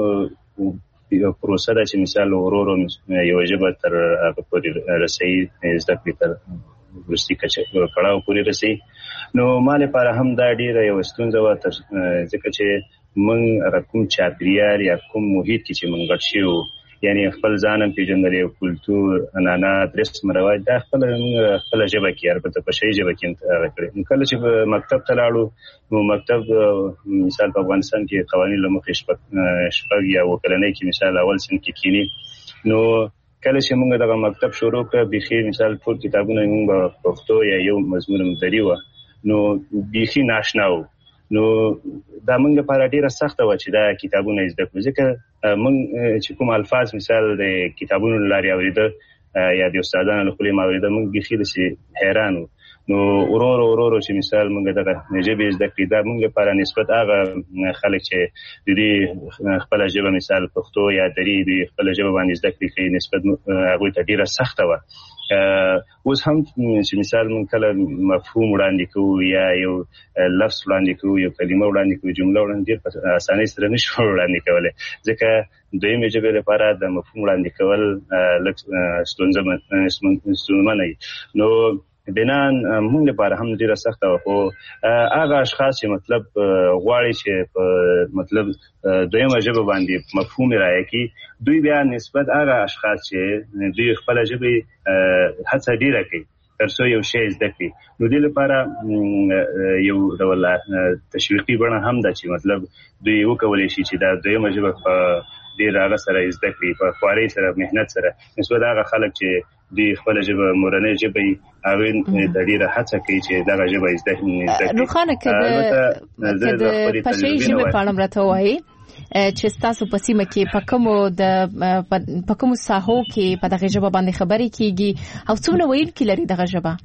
یو پروسه ده چې مثال ورورو یو ژبه تر هغه پورې رسي زده کړې تر ورسي کړهو پورې رسي نو مال لپاره هم دا ډیره یو ستونزه و تر ځکه چې من رقم چاپریال یا کوم محیط کې چې من غټ شو یعنی خپل ځانم پیژندل یو کلچر عنعنات رسم رواج دا خپل خپل ژبه کې البته په شی ژبه کې راکړي. کله چې مکتب ته لاړو نو مکتب مثال په افغانستان کې قوانین له مخې شپږ یا وکلنۍ کې مثال اول سن کې کینی نو کله چې موږ دغه مکتب شروع کړ بيخي مثال ټول کتابونه موږ په پښتو یا یو مضمون مدري و نو بيخي ناشنا و نو دا موږ لپاره ډیره سخته و چې دا کتابونه زده کړو ځکه موږ چې کوم الفاظ مثال د کتابونو لاري اوریدل یا د استادانو له خولې ما اوریدل موږ بيخي د حیران نو ورور ورور چې مثال موږ دغه ژبې زده کړې دا موږ لپاره نسبت هغه خلک چې د دې خپل ژبه مثال پښتو یا دري د خپل ژبه باندې زده کړې کوي نسبت هغه ته ډیره سخته و. اوس هم چې مثال موږ کله مفهوم وړاندې کوو یا یو لفظ وړاندې کوو یو کلمه وړاندې کوو جمله وړاندې په اسانۍ سره نشو وړاندې کولای ځکه دویمه ژبه لپاره د مفهوم وړاندې کول لږ ستونزمن نو بنان موږ لپاره هم ډیره سخته و خو هغه اشخاص چې مطلب غواړي چې په مطلب دویمه ژبه باندې مفهوم راځي کی دوی بیا نسبت هغه اشخاص چې دوی خپل ژبه هڅه ډیره کوي ترڅو یو شی زده کړي نو دې لپاره یو ډول تشویقي بڼه هم ده چې مطلب دوی وکولای شي چې دا دویمه ژبه په ډیر هغه سره زده کړي په خواري سره مهنت سره نسبت هغه خلک چې دی خپل ژبه مورنۍ ژبه هغه د ډیره هڅه کوي چې دا ژبه زده کړي. روخانه کده کده پښې ژبه په اړه راته وایي چې تاسو په سیمه کې په کومو د په کومو ساحو کې په دغه ژبه باندې خبرې کیږي او څومره ویل کې لري دغه ژبه؟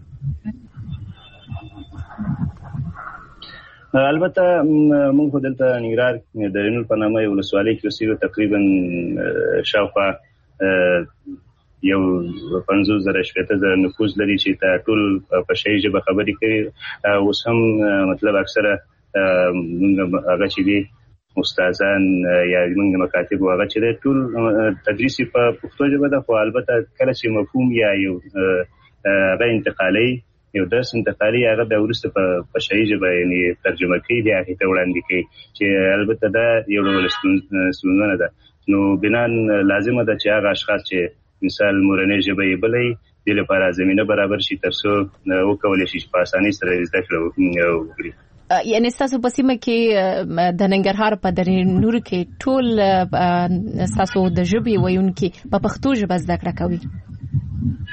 البته موږ دلته نګران د رینول په نامه یو ولسوالۍ کې اوسېږو تقریبا شاوخوا یو پنځوس زره شپېته زره نفوس لري چې تا ټول په شی ژبه خبرې کوي اوس هم مطلب اکثره هغه چې دي استادان یا موږ مکاتب هغه چې ټول تدریس په پښتو ژبه ده خو البته کله چې مفهوم یا یو هغه انتقالي یو درس انتقالي هغه د ورسته په شی ژبه یعنی ترجمه کوي بیا هغه ته وړاندې کوي چې البته دا یو ډول ستونزه ده نو بنان لازمه ده چې هغه اشخاص چې مثال مورنۍ ژبه یې بلې د لپاره زمينه برابر شي ترڅو وکولای شي په اسانۍ سره زده کړو وکړي. یعنی تاسو په سیمه کې د ننګرهار په درې نور کې ټول تاسو د ژبې ویونکي په پښتو ژبه زده کړه کوي؟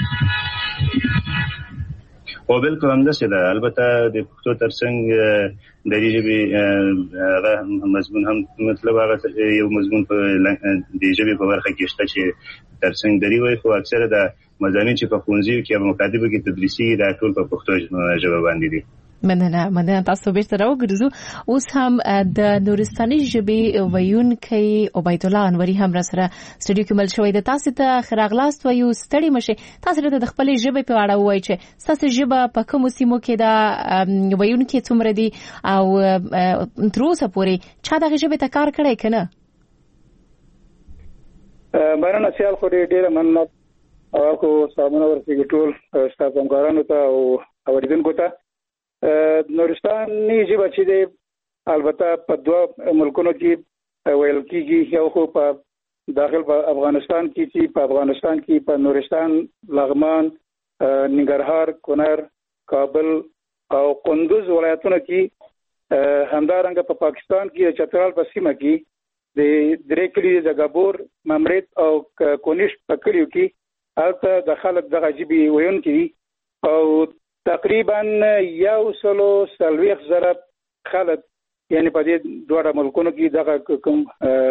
او بالکل همداسې ده. البته د پښتو ترڅنګ د دې ژبې هغه مضمون هم مطلب هغه یو مضمون په د ژبې په برخه کې شته چې ترڅنګ دري وایي خو اکثره د مضامین چې په ښوونځیو کې او مکاتبو کې تدریسي دا ټول په پښتو ژبه باندې دي. مننه مننه تاسو بیرته راوګرځو. اوس هم د نورستاني ژبې ویونکی عبید الله انوري هم را سره سټډیو کې مل شوی. د تاسو ته خراغلاست وایو ستړي مشه. تاسو ته د خپل ژبې په اړه وایي چې تاسو ژبه په کوم سیمو کې دا ویونکی څومره دي او تر اوسه پورې چا د ژبې ته کار کړی کنه؟ مننه سیال خو ډیره مننه او کو سامونه ورسېږي ټول ستاسو همکارانو ته او اوریدونکو ته. نورستاني ژبه چې دی البته په دوه ملکونو کې ویل کېږي، یو خو په داخل په افغانستان کې چې په افغانستان کې په نورستان، لغمان، ننګرهار، کونړ، کابل او کندوز ولایتونو کې، همدارنګه په پاکستان کې د چترال په سیمه کې د درې کلي د غابور، ممرد او کونیش په کلیو کې هلته د خلک دغه ژبې ویونکي دي او تقریبا یو سلو څلوېښت زره خلک یعنی په دې دوه ملکونو کې دغه کوم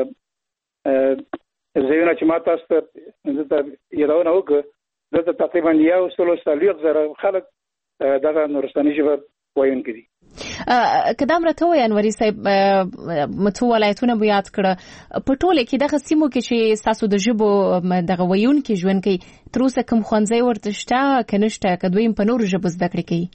ځایونه چې ما تاسو ته یادونه وکړه دلته تقریبا یو سلو څلوېښت زره خلک دغه نورستاني ژبه ویونکي دي. کدام راته وای انوري صاحب متو ولایتونه بو یاد کړه په ټوله کې دغه سیمو کې چې تاسو د ژبو دغه ویونکي ژوند کوي تر اوسه کوم ښوونځی ورته شته که نشته که دوی په نورو ژبو زده کړې کوي؟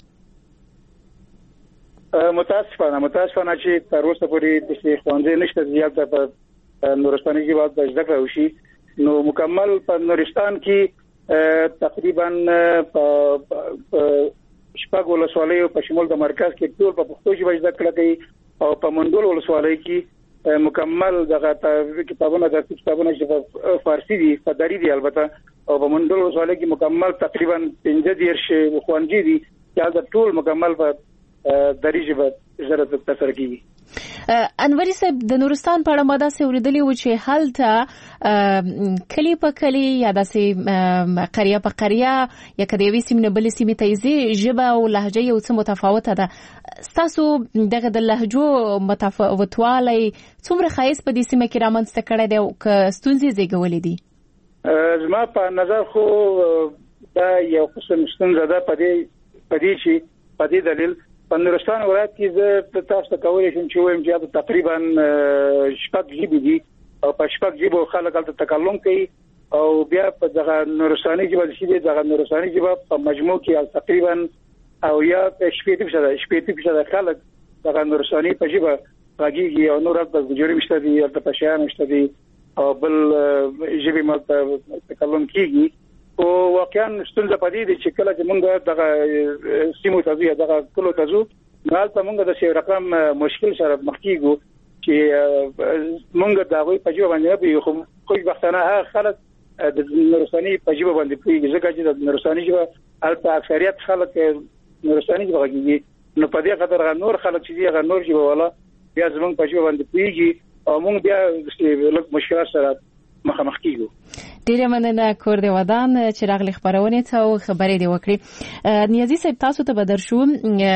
متاسفانه متاسفانه چې تر اوسه پورې د ښوونځي نشته زیاته په نورستاني ژبه د زده کړه وشي نو مکمل په نورستان کې تقریبا په شپږ ولسوالیو په شمول د مرکز کې ټول په پښتو ژبه زده کړه کوي او په منډول ولسوالۍ کې مکمل دغه کتابونه د کتابونه چې فارسی دي په دری دي البته او په منډول ولسوالۍ کې مکمل تقریبا پنځه دیرش ښوونځي دي چې دا ټول مکمل په دری ژبه زره تفسیر کیږي. انوري صاحب د نورستان په اړه ماده سه ورېدلی و چې هلته کلی په کلی یا داسې قريه په قريه یا کدی وی سیمه بل سیمه تیزي ژبه او لهجه یو څه متفاوته ده. تاسو دغه د لهجو متفاوتوالی څومره خاص په دې سیمه کې رامنځته کړی دی او که ستونزې زیږولې دي؟ زما په نظر خو دا یو قسم ستونزه ده په دې په دې چې په دې دلیل په نورستان ولایت کې زه تاسو ته کولی شم چې وایم چې تقریبا شپږ ژبې دي او په شپږ ژبو خلک هلته تکلم کوي او بیا په دغه نورستاني ژبه چې دی دغه نورستاني ژبه په مجموع کې تقریبا او یا شپېته فیصده شپېته فیصده خلک دغه نورستاني په ژبه غږیږي او نور هلته ګوجري مشته دي هلته پشیان مشته دي او بل ژبې ملته تکلم کیږي. او واقعا ستونزه پدې دي چې کله چې موږ دغه سیمو ته ځو دغه کلو ته ځو نو هلته موږ د شي رقم مشکل سره مخ کیږو چې موږ د هغوی په ژبه باندې به خو خوشبختانه هغه خلک د نورستاني په ژبه باندې پوهېږي ځکه چې د نورستاني ژبه هلته اکثریت خلک نورستاني ژبه غږیږي نو په دې خاطر هغه نور خلک چې هغه نور ژبه والا بیا زموږ په ژبه باندې پوهېږي او موږ بیا لږ مشکلات سره مخامخ کیږو. ډیره مننه کور دی ودان چې راغلی خبرونه ته او خبرې دی وکړي. نیازي صاحب تاسو ته بدر شو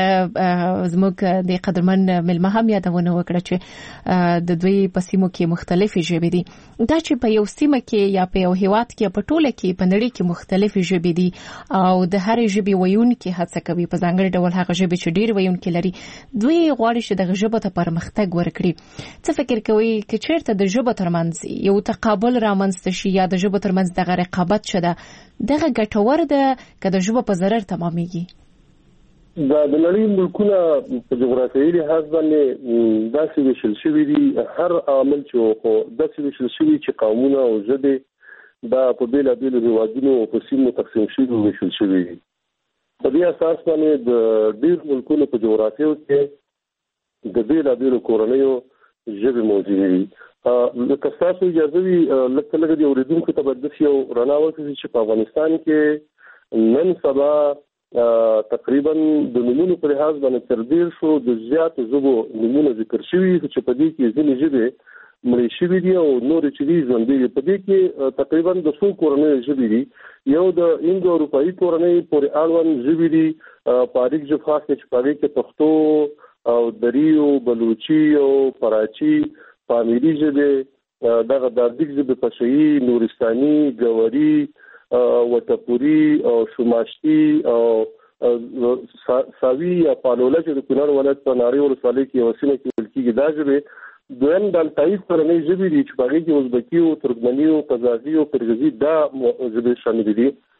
زموږ د قدرمن ملمه هم یادونه وکړه چې د دوی په سیمو کې مختلفې ژبې دي. دا چې په یو سیمه کې یا په یو هیواد کې په ټوله کې په نړۍ کې مختلفې ژبې دي او د هرې ژبې ویونکي هڅه کوي په ځانګړي ډول هغه ژبې چې ډیر ویونکي لري دوی غواړي چې دغه ژبه ته پرمختګ ورکړي. څه فکر کوي چې چیرته د ژبې ترمنځ یو تقابل رامنځته شي یا د ژبې ترمنځ دغه رقابت شته دغه ګټور ده که د ژبې په ضرر تمامېږي؟ دا د نړۍ ملکونه په جغرافیایي لحاظ باندې داسې ویشل شوي دي هر عامل چې خو داسې ویشل شوي چې قومونه او ژبې دا په بېلابېلو هېوادونو او په سیمو تقسیم شوي ویشل شوي دي. په دې اساس باندې د ډېر ملکونو په جغرافیو کې د بېلابېلو کورنیو ژبې موجودې دي. لکه تاسو اجازه وي لکه لږ د اورېدونکو ته به داسې یو رڼا ورکړي چې په افغانستان کې نن سبا تقریبا د نومونو په لحاظ باندې تر ډېر شو د زیاتو ژبو نومونه ذکر شوي چې په دې کې ځینې ژبې مړې شوي دي او نورې چې دي ژوندۍ دي. په دې کې تقریبا د څو کورنیو ژبې دي. یو د انډو اروپایي کورنۍ پورې اړوند ژبې دي په اړیک ژبه خاص چې په هغې کې پښتو او دریو بلوچي او پراچي پامیري ژبې دغه د اردیک ژبې پشهي نورستاني ګوري وټپوري او شماشتي او ساوي یا پالوله چې د کونړ ولایت په ناری ولسوالۍ کې یوه سیمه کې ویل کېږي دا ژبې دویم د التایي کورنۍ ژبې دي چې په هغې کې ازبکي او ترکمني او قزاقي او قرغیزي دا ژبې شاملې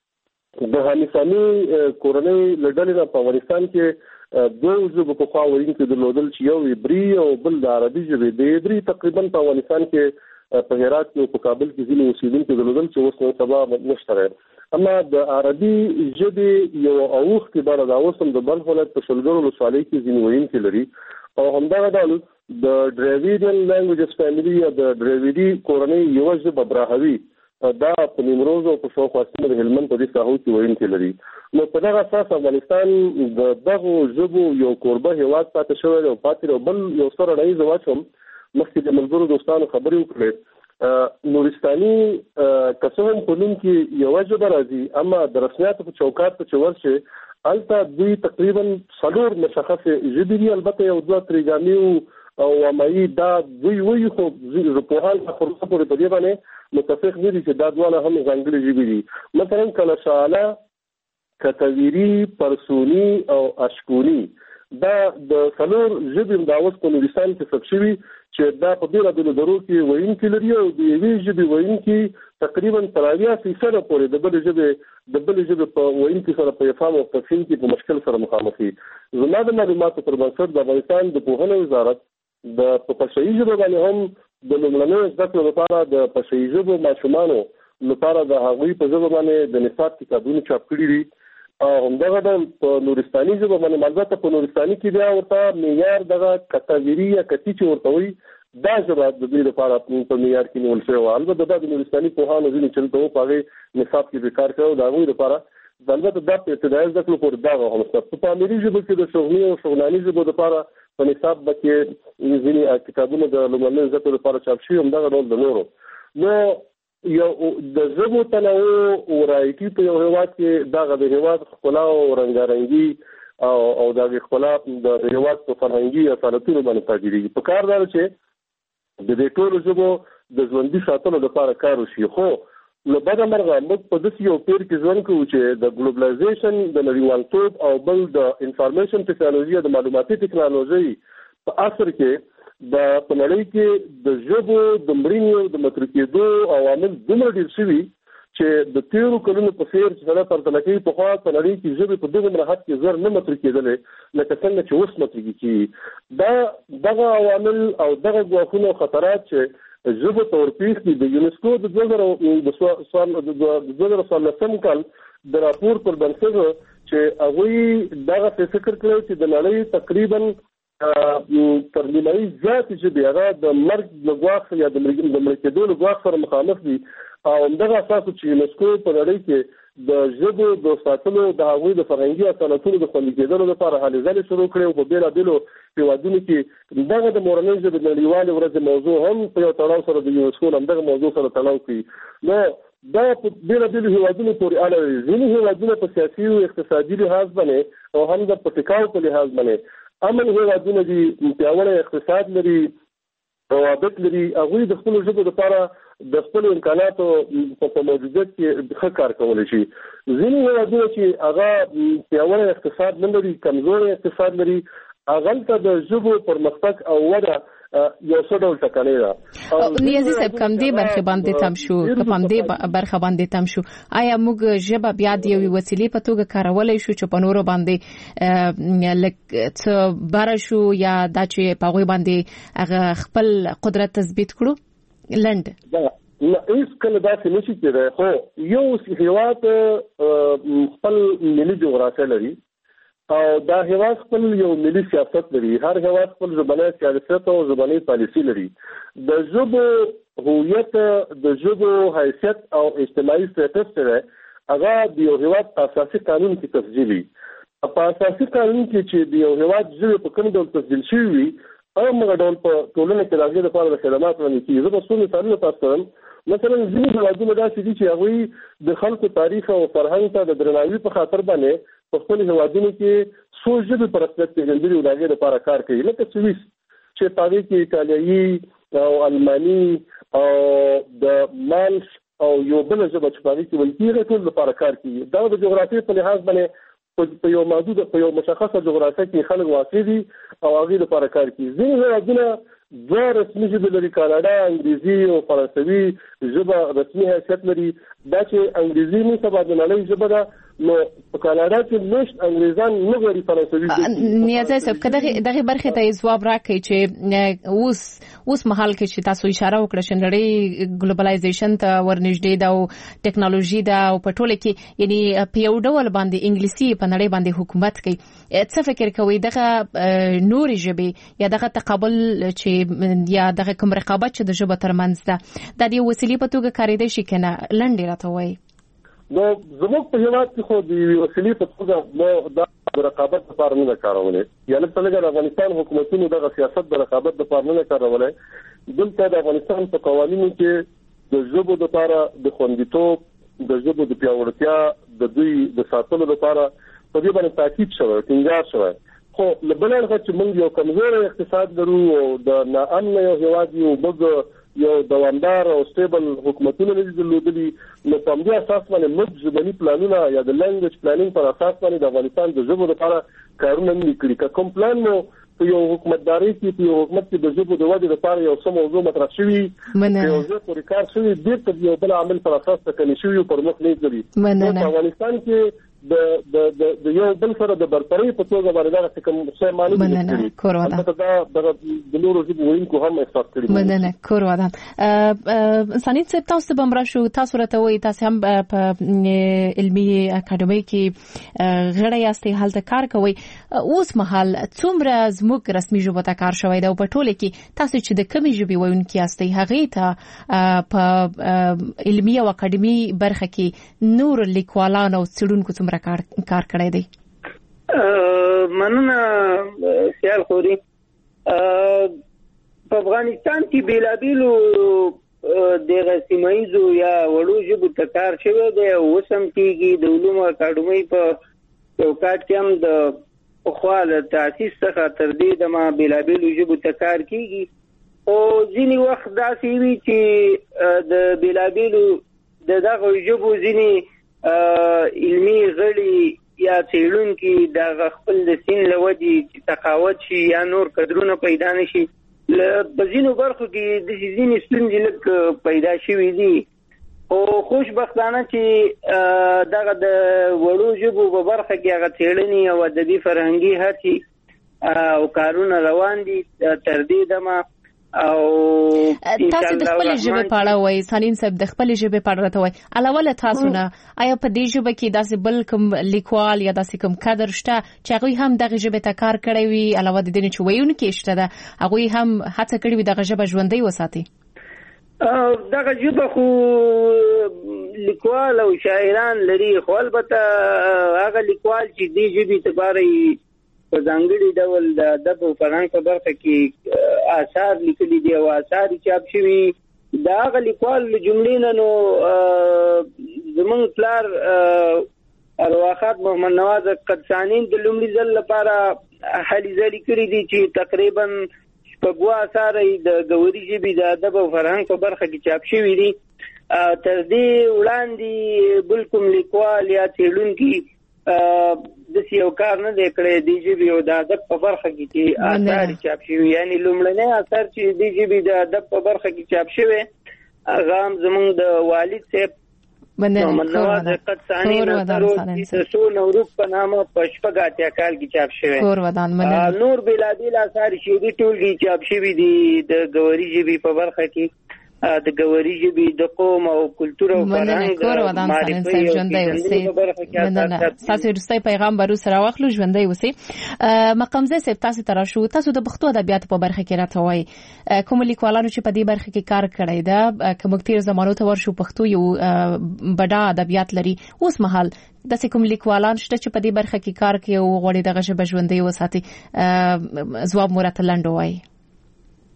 دي د حنیفاني کورنۍ له ډلې نه په افغانستان کې دوه ژبو پخوا ویونکي درلودل چې یو عبري او بل د عربي ژبې د عبري تقریبا په افغانستان کې په هرات کې او په کابل کې ځینې اوسېدونکي درلودل چې اوس نو سبا نشته دی. اما د عربي ژبې یو اوښتې بڼه دا اوس هم د بلخ ولایت په شلګر ولسوالۍ کې ځینې ویونکي لري او همدغه ډول د ډریویډین لینګویجز فیملي یا د ډریویډي کورنۍ یوه ژبه براهوي دا په نیمروز او په شاوخوا سیمه د هلمند په دې ساحو کې ویونکي لري. نو په دغه اساس افغانستان د دغو ژبو یو کوربه هېواد پاتې شوی دی او پاتې دی. بل یو څه رڼایي زه واچوم مخکې د ملګرو دوستانو خبرې وکړې نورستاني که څه هم په نوم کې یوه ژبه راځي اما د رسمیاتو په چوکاټ ته چې ورشي هلته دوی تقریبا څلور مشخصې ژبې دي. البته یو دوه تریګامي او وامایي دا دوی وایي خو ژبپوهان خرڅه پورې په دې باندې متفق نه دي چې دا دواړه هم ځانګړې ژبې دي. مثلا کلشاله کتویري پرسوني او اشکوني دا د څلور ژبې د اوس په نورستان کې ثبت شوي چې دا په بېلابېلو درو کې ویونکي لري او د یوې ژبې ویونکي تقریبا تر اویا فیصده پورې د بلې ژبې د بلې ژبې په ویونکي سره په افهام او تفهیم کې په مشکل سره مخامخ دي. زما د معلوماتو پر بنسټ د افغانستان د پوهنې وزارت د په پشهي ژبه باندې هم د لومړنیو زده کړو لپاره د پشهي ژبو ماشومانو لپاره د هغوی په ژبه باندې د نصاب کتابونه چاپ کړي دي او همدغه ډول په نورستاني ژبه باندې البته په نورستاني کې بیا ورته معیار دغه کتاویري یا کتي چې ورته وایي دا ژبه د دوی لپاره په معیار کې نیول شوې وه. البته دا د نورستاني پوهانو ځینې چې دلته وو په هغې نصاب کې به کار کوي او د هغوی لپاره البته دا په ابتدایي زده کړو پورې دغه هم شته. په پامیري ژبو کې د شغلي او شغناني ژبو لپاره په نصاب به کې ځینې کتابونه د لومړنیو زده کړو لپاره چاپ شوي همدغه ډول د نورو. نو یو د ژبو تنوع او رایټي په یو هېواد کې دغه د هېواد ښکلا او رنګارنګي او او دغه ښکلا د هېواد په فرهنګي اصالتونو باندې تاثیرېږي. په کار دا چې د دې ټولو ژبو د ژوندي ساتلو لپاره کار وشي. خو له بده مرغه موږ په داسې یو پیر کې ژوند کوو چې د ګلوبلایزیشن د نړیوالتوب او بل د انفارمیشن ټیکنالوژي د معلوماتي ټیکنالوژي په عصر کې د په نړۍ کې د ژبو د مړینې او د متروک کېدو عوامل دومره ډېر شوي چې د تېرو کلونو په څېر چې سره پرتله کوي پخوا په نړۍ کې ژبې په دغومره حد کې زر نه متروک کېدلې لکه څنګه چې اوس متروکې کېږي. دا دغه عوامل او دغه ګواښونه او خطرات چې ژبو ته ورپېښ دي د یونسکو د دوه زره د دوه زره څوارلسم کال د راپور پر بنسټ چې هغوی دغه فکر کړی چې د نړۍ تقریبا تر نیمایي زیاتې ژبې هغه د مرګ له ګواښ یا د مړه کېدو له ګواښ سره مخامخ دي او همدغه اساس چې یونسکو په نړۍ کې د ژبو د ساتلو د هغوی د فرهنګي اصالتونو د خوندي کېدلو لپاره هلې ځلې شروع کړې او په بېلابېلو هېوادونو کې دغه د مورنۍ ژبې د نړیوالې ورځې موضوع هم په یو تړاو سره د یونسکو همدغه موضوع سره تړاو کوي. نو دا په بېلابېلو هېوادونو پورې اړه لري. ځینې هېوادونه په سیاسي او اقتصادي لحاظ باندې او هم د په ټکاو په لحاظ باندې امن هېوادونه دي پیاوړی اقتصاد لري روابط لري هغوی د خپلو ژبو لپاره د خپلو امکاناتو په موجودیت کې ښه کار کولی شي. ځینې هېوادونه چې هغه پیاوړی اقتصاد نه لري کمزوری اقتصاد لري هغلته د ژبو پرمختګ او وده یو څه ډول ټکنۍ ده. نیازي صاحب کوم دې برخې باندې تم شو که په همدې برخه باندې تم شو آیا موږ ژبه بیا د یوې وسیلې په توګه کارولی شو چې په نورو باندې لږ څه بره شو یا دا چې په هغوی باندې هغه خپل قدرت تثبیت کړو لنډ؟ نه هېڅ کله داسې نه شي کېدی. خو یو هېواد خپل ملي جغرافیه لري او دا هېواد خپل یو ملي سیاست لري. هر هېواد خپل ژبنی سیاست او ژبنی پالیسي لري. د ژبو هویت د ژبو حیثیت او اجتماعي سټیټس دی هغه د یو هېواد په اساسي قانون کې تسجیلي. په اساسي قانون کې چې د یو هېواد ژبې په کوم ډول تسجیل شوي وي همغه ډول په ټولنه کې د هغې لپاره د خدمات وړاندې کېږي. زه به څو مثالونه تاسو ته وایم. مثلا ځینې هېوادونه داسې دي چې هغوی د خلکو تاریخ او فرهنګ ته د درناوي په خاطر باندې په خپل هېوادونو کې څو ژبې په رسمیت پیژندلي او د هغې لپاره کار کوي، لکه سویس چې په هغې کې ایټالیایي او الماني او د مالش او یو بل ژبه چې په هغې کې ویل کېږي ټول لپاره کار کوي. دا د جغرافیې په لحاظ باندې په یو محدود په یو مشخصه جغرافیه کې خلک واقع دي او هغې لپاره کار کوي. ځینې هېوادونه دوه رسمي ژبې لري، کاناډا انګریزي او فرانسوي ژبه رسمي حیثیت لري. دا چې انګریزي نن سبا د نړۍ ژبه ده، نو په کاناډا کې مشت انګریزان نه غواړي فرانسوي ژبه. نیازه صاحب که دغه دغه برخې ته ځواب راکړئ چې اوس اوس مهال کې چې تاسو اشاره وکړه چې نړۍ ګلوبلایزیشن ته ورنږدې ده او ټیکنالوژي ده او په ټوله کې یعنی په یو ډول باندې انګلیسي په نړۍ باندې حکومت کوي، څه فکر کوئ دغه نورې ژبې یا دغه تقابل چې یا دغه کوم رقابت چې د ژبه ترمنځ ده د دې وسیلې په توګه کارېدای شي که نه؟ لنډې راته وایي. نو زموږ په هېواد کې خو د یوې وسیلې په توګه نو دا د رقابت لپاره نه ده کارولې، یا لږ څه لږه د افغانستان حکومتونو دغه سیاست د رقابت لپاره نه ده کارولی. دلته د افغانستان په قوانینو کې د ژبو لپاره د خوندیتوب، د ژبو د پیاوړتیا، د دوی د ساتلو لپاره په دې باندې تاکید شوی، ټینګار شوی. خو له بل اړخه چې موږ یو کمزوری اقتصاد لرو او د ناامنه یو هېواد یو، موږ یو دوامدار او سټیبل حکومتونه نه دي درلودلي، نو په همدې اساس باندې موږ ژبني پلانونه یا د لینګویج پلانینګ پر اساس باندې د افغانستان د ژبو لپاره کارونه نه دي کړي. که کوم پلان مو په یو حکومتداري کې په یو حکومت کې د ژبو د ودې لپاره یو څه موضوع مطرح شوي، یو ځای پورې کار شوي، بېرته یو بل عامل پر اساس ټاکلي شوي او پر مخ نه ځي. په افغانستان کې د د د یو بل سره د برترۍ په توګه باندې دا کوم څه معنی لري. البته دا د نورو ژبو ویونکو هم احساس کړي. مننه کور ودان. سانیت صاحب تاسو به مرا شو تاسو راته وایي تاسو هم په علمي اکاډمي کې غړی یاستئ، هلته کار کوئ. اوس مهال څومره زموږ رسمي ژبو ته کار شوی دی او په ټوله کې تاسو چې د کومې ژبې ویونکي یاستئ هغې ته په علمي او اکاډمي برخه کې نور لیکوالان او څېړونکو څومره کار کار کړی دی؟ مننه سیال خوري. په افغانستان کې بیلابیلو دغه سیمه ییزو یا وړو ژبو ته کار شوی دی او اوس هم کېږي. د علومو اکاډمۍ په چوکاټ کې هم د پخوا له تاسیس څخه تر دې دمه بیلابیلو ژبو ته کار کېږي. او ځینې وخت داسې وي چې د بیلابیلو د دغه ژبو ځینې علمي غړي یا څېړونکي د خپل د سین له وجې تقاوت شي یا نور قدرونه پیدا نه شي. په ځینو برخو کې د ځینې ستونزې لږ پیدا شوي دي. خو خوشبختانه چې دغه د وړو ژبو په برخه کې هغه څېړنې او ادبي فرهنګي هڅې او کارونه روان دي تر دې دمه. او تاسو د خپل ژبې په اړه وایي، سالین صاحب د خپل ژبې په اړه راته وایي، علاوه له تاسو نه آیا په دې ژبه کې داسې بل کوم لیکوال یا داسې کوم کادر شته چې هغوی هم دغه ژبې ته کار کړی وي، علاوه د دې نه چې ویونکي شته ده هغوی هم هڅه کړې وي دغه ژبه ژوندۍ وساتي؟ دغه ژبه خو لیکوال او شاعران لري، خو البته هغه لیکوال چې دې ژبې لپاره په ځانګړي ډول د ادب او فرهنګ په برخه کې آثار لیکلي دي او آثار چاپ شوي، د هغه لیکوال له جملې نه نو زموږ پلار ارواښاد محمد نواز قدساني د لومړي ځل لپاره هلې ځلې کړي دي چې تقریبا شپږ آثار د ګوري ژبې د ادب او فرهنګ په برخه کې چاپ شوي دي. تر دې وړاندې بل کوم لیکوال یا څېړونکي داسې یو کار نه دی کړی د ژبې او د ادب په برخه کې چې اثار چاپ شوي، یعنې لومړنی اثر چې د ژبې د ادب په برخه کې چاپ شوی هغه هم زموږ د والد صاحب محمد نواز قدساني د سو نوروز په نامه په شپږ اتیا کال کې چاپ شوی. نور بېلابېل اثار شعري ټولګې چاپ شوي دي د ګوري ژبې په برخه کې، د ګوري ژبې د قوم او کلتور او فرهنګ معرفي او پیژندنې په برخه کې تاسو وروستی پیغام برو سره واخلو، ژوندی اوسئ. مقامزه صاحب تاسو ته راشو، تاسو د پښتو ادبیاتو په برخه کې راته وایي کوم لیکوالانو چې په دې برخه کې کار کړی ده، که موږ تېر زمانو ته ورشو پښتو یو بډا ادبیات لري، اوس مهال داسې کوم لیکوالان شته چې په دې برخه کې کار کوي او غواړي دغه ژبه ژوندۍ وساتي؟ ځواب مو راته لنډ ووایي.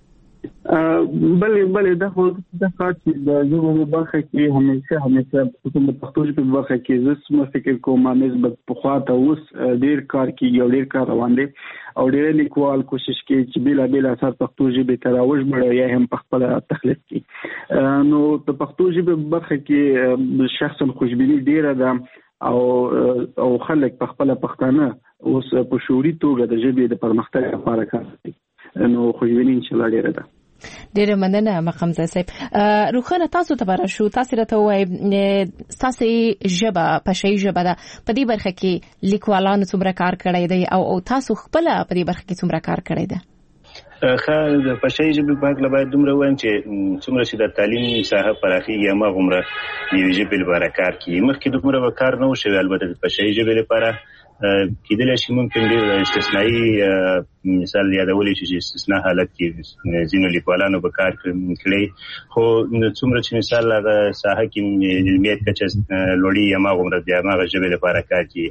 بلې بلې دا خو د کار چې د ژبو په برخه کې همیشه همیشه په پښتو ژبه په برخه کې زه سم فکر کوم نسبت په خواته اوس ډیر کار کې یو ډیر کار روان دی او ډیر لیکوال کوشش کوي چې بلا بلا اثر پښتو ژبه ته راوځي یا هم په خپل تخلیق کې نو په پښتو ژبه په برخه کې شخصا خوشبیني ډیره ده او او خلک په خپل پښتانه اوس په شعوري توګه د ژبې د پرمختګ لپاره کار کوي نو خوشبیني ان شاء الله ډیره ده. ډیره مننه مقامزه صاحب. روخانه تاسو ته براشو تاسو راته وای تاسو ژبه پښې ژبه ده په دې برخه کې لیکوالانو څومره کار کړی دی او تاسو خپل په دې برخه کې څومره کار کړی دی؟ خا د پښې ژبه په اړه باید دومره وایم چې څومره چې د تعلیم ساحه پراخیږي ما غومره یو ژبه لپاره کار کوي مخکې دومره کار نه وشي البته د پښې ژبه لپاره کېدل شي ممکن ډیر استثنایی مثال یادولې چې استثنا حالت کې ځینو لیکوالانو به کار کړی خو څومره چې مثال هغه ساحه کې علمیت کچه لوړی یا ما غومره بیا ما ژبه لپاره کار کوي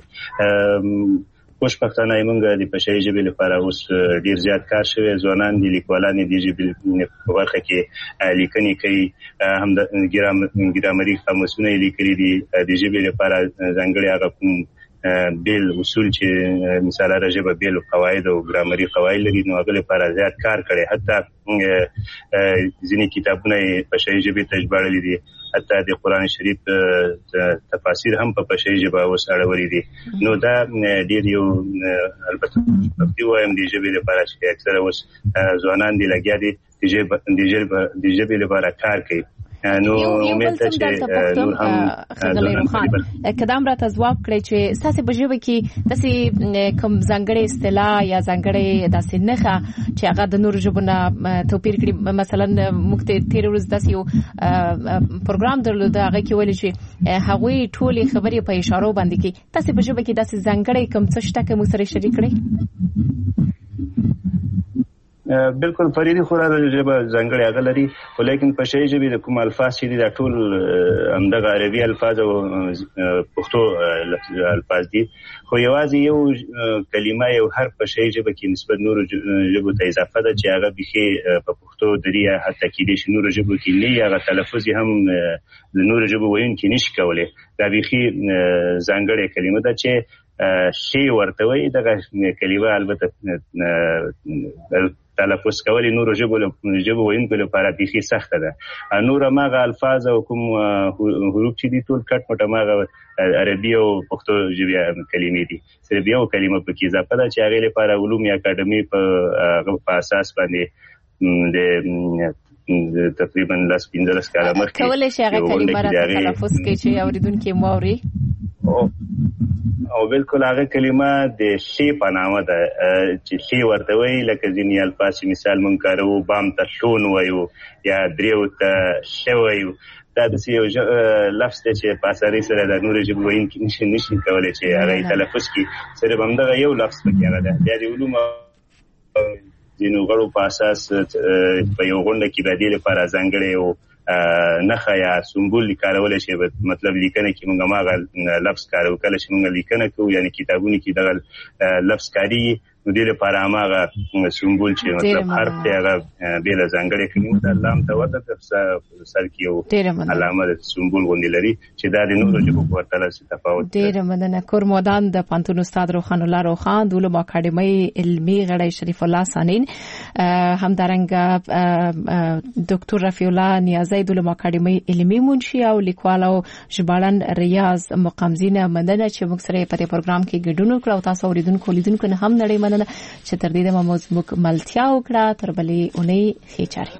خوش پښتانه موږ د پښې ژبې لپاره اوس ډیر زیات کار شوی ځوانان دي لیکوالان دي ژبې په برخه کې لیکنې کوي هم د ګرامري قاموسونه لیکلي دي د ژبې لپاره ځانګړي هغه کوم بیل اصول چې مثال راځي بیل قواعد او ګرامري قواعد لري نو هغه لپاره زیات کار کوي حتی ځینې کتابونه په پښې ژبې ته ژباړلي دي حتی د قران شریف تفاسیر هم په پښې ژبه وساړولې دي نو دا ډیر یو البته په وایم د ژبې لپاره چې اکثره اوس ځوانان دي لګیا دي د ژبې د ژبې لپاره کار کوي نو امید ته چې نور هم خغلی روخان کدام راته ځواب کړی چې تاسو په ژبه کې تاسو کوم ځانګړي اصطلاح یا ځانګړي داسې نخا چې هغه د نور ژبونو توپیر کړي مثلا موږ ته تیر ورځ داسې یو پروګرام درلود هغه کې ویل چې هغوی ټولې خبرې په اشارو باندې کې تاسو په ژبه کې داسې ځانګړي کوم څه شته چې مو سره شریک کړئ؟ بالکل فریدي خورا د ژبه ځانګړي هغه لري ولیکن په شی ژبه د کوم الفاظ چې د ټول همدغه عربي الفاظ او پښتو الفاظ دي خو یوازې یو کلمه یو حرف په شی ژبه کې نسبت نور ژبو ته اضافه ده چې هغه بخي په پښتو دریا حتی کې د نور ژبو کې نه هغه تلفظ هم د نور ژبو ویونکي نشي کولای دا بخي ځانګړي کلمه ده چې شی ورته وي دغه کلمه البته تلفظ کولی نور ژبو ژبو ویونکو لپاره بيخي سخته ده نور ماغه الفاظ او کوم حروف چې دي ټول کټ مټه ماغه عربي او پښتو ژبه کلمې دي صرف یو کلمه په کې اضافه ده چې هغه لپاره علومي اکاډمي په اساس باندې د تقریبا لاس پنځلس کاله مخکې کولای شي هغه کلمه را تلفظ کوي چې اوریدونکو موري او بالکل هغه کلمه د شی په نامه ده چې شی ورته وی لکه ځینی الفاظ مثال مونږ کارو بام ته شون وایو یا دریو ته شی وایو دا د یو لفظ چې په اساسي سره د نور ژبه ویونکي نشي نشي کولای چې هغه تلفظ کړي صرف همدغه یو لفظ پکې هغه ده د علوم دینو غړو په اساس په یو غونډه کې د دې لپاره ځانګړي او نخا یا سمبول کارول شي مطلب لیکنه کې موږ ماغه لفظ کارو کله چې موږ لیکنه کوو یعنی کتابونه کې دغه لفظ کاری نو دې لپاره ماغه سمبول چې مطلب حرف ته هغه بیل ځانګړي کلمه د لام ته وته په سر کې یو علامه د سمبول غونډې لري چې دا د نورو ژبو په ورته لاسه تفاوت دی. ډیر مننه. کورمودان د پانتون استاد روخان الله روخان د علوم اکاډمي علمي غړی شریف الله سانین همدارنګه ډاکټر رفیع الله نیازی د علوم اکاډمي علمي منشي او لیکوال او ژباړن ریاض مقامزینه مننه چې موږ سره په پروګرام کې ګډون وکړو او تاسو اوریدونکو لیدونکو نه هم نړۍ چې تر دې د موضوع ملتیا وکړه تر بلې اونۍ خېچاري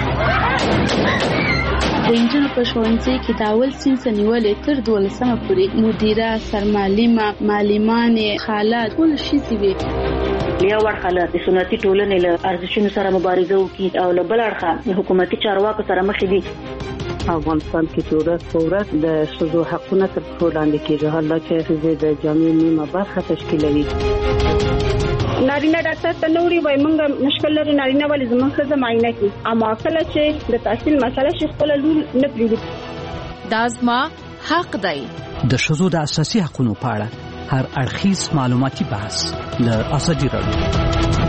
د انجل په ښوونځي کې د اول صنف نیولې تر دولسمه پورې مدیره سرمعلمه معلمانې خالات ټول شي وي بیا ورخاله د سنتي ټولنې له ارزښتونو سره مبارزه وکړي او له بل اړخه حکومتي چارواکو سره مخ دي. افغانستان کې چې ورځ په ورځ د ښځو حقونه تر پښو لاندې کېږي حالا چې ښځې د جامعې نیمه برخه تشکیلوي. نارینه ډاکټر ته نوري وای مونږ مشکل لري نارینه ولې زموږ ښځه معاینه کوي اما کله چې د تحصیل مسله شي خپل لور نه پریږدي دا زما حق دی. د ښځو د اساسي حقوقو په اړه هر اړخیز معلوماتي بحث له ازادي راډیو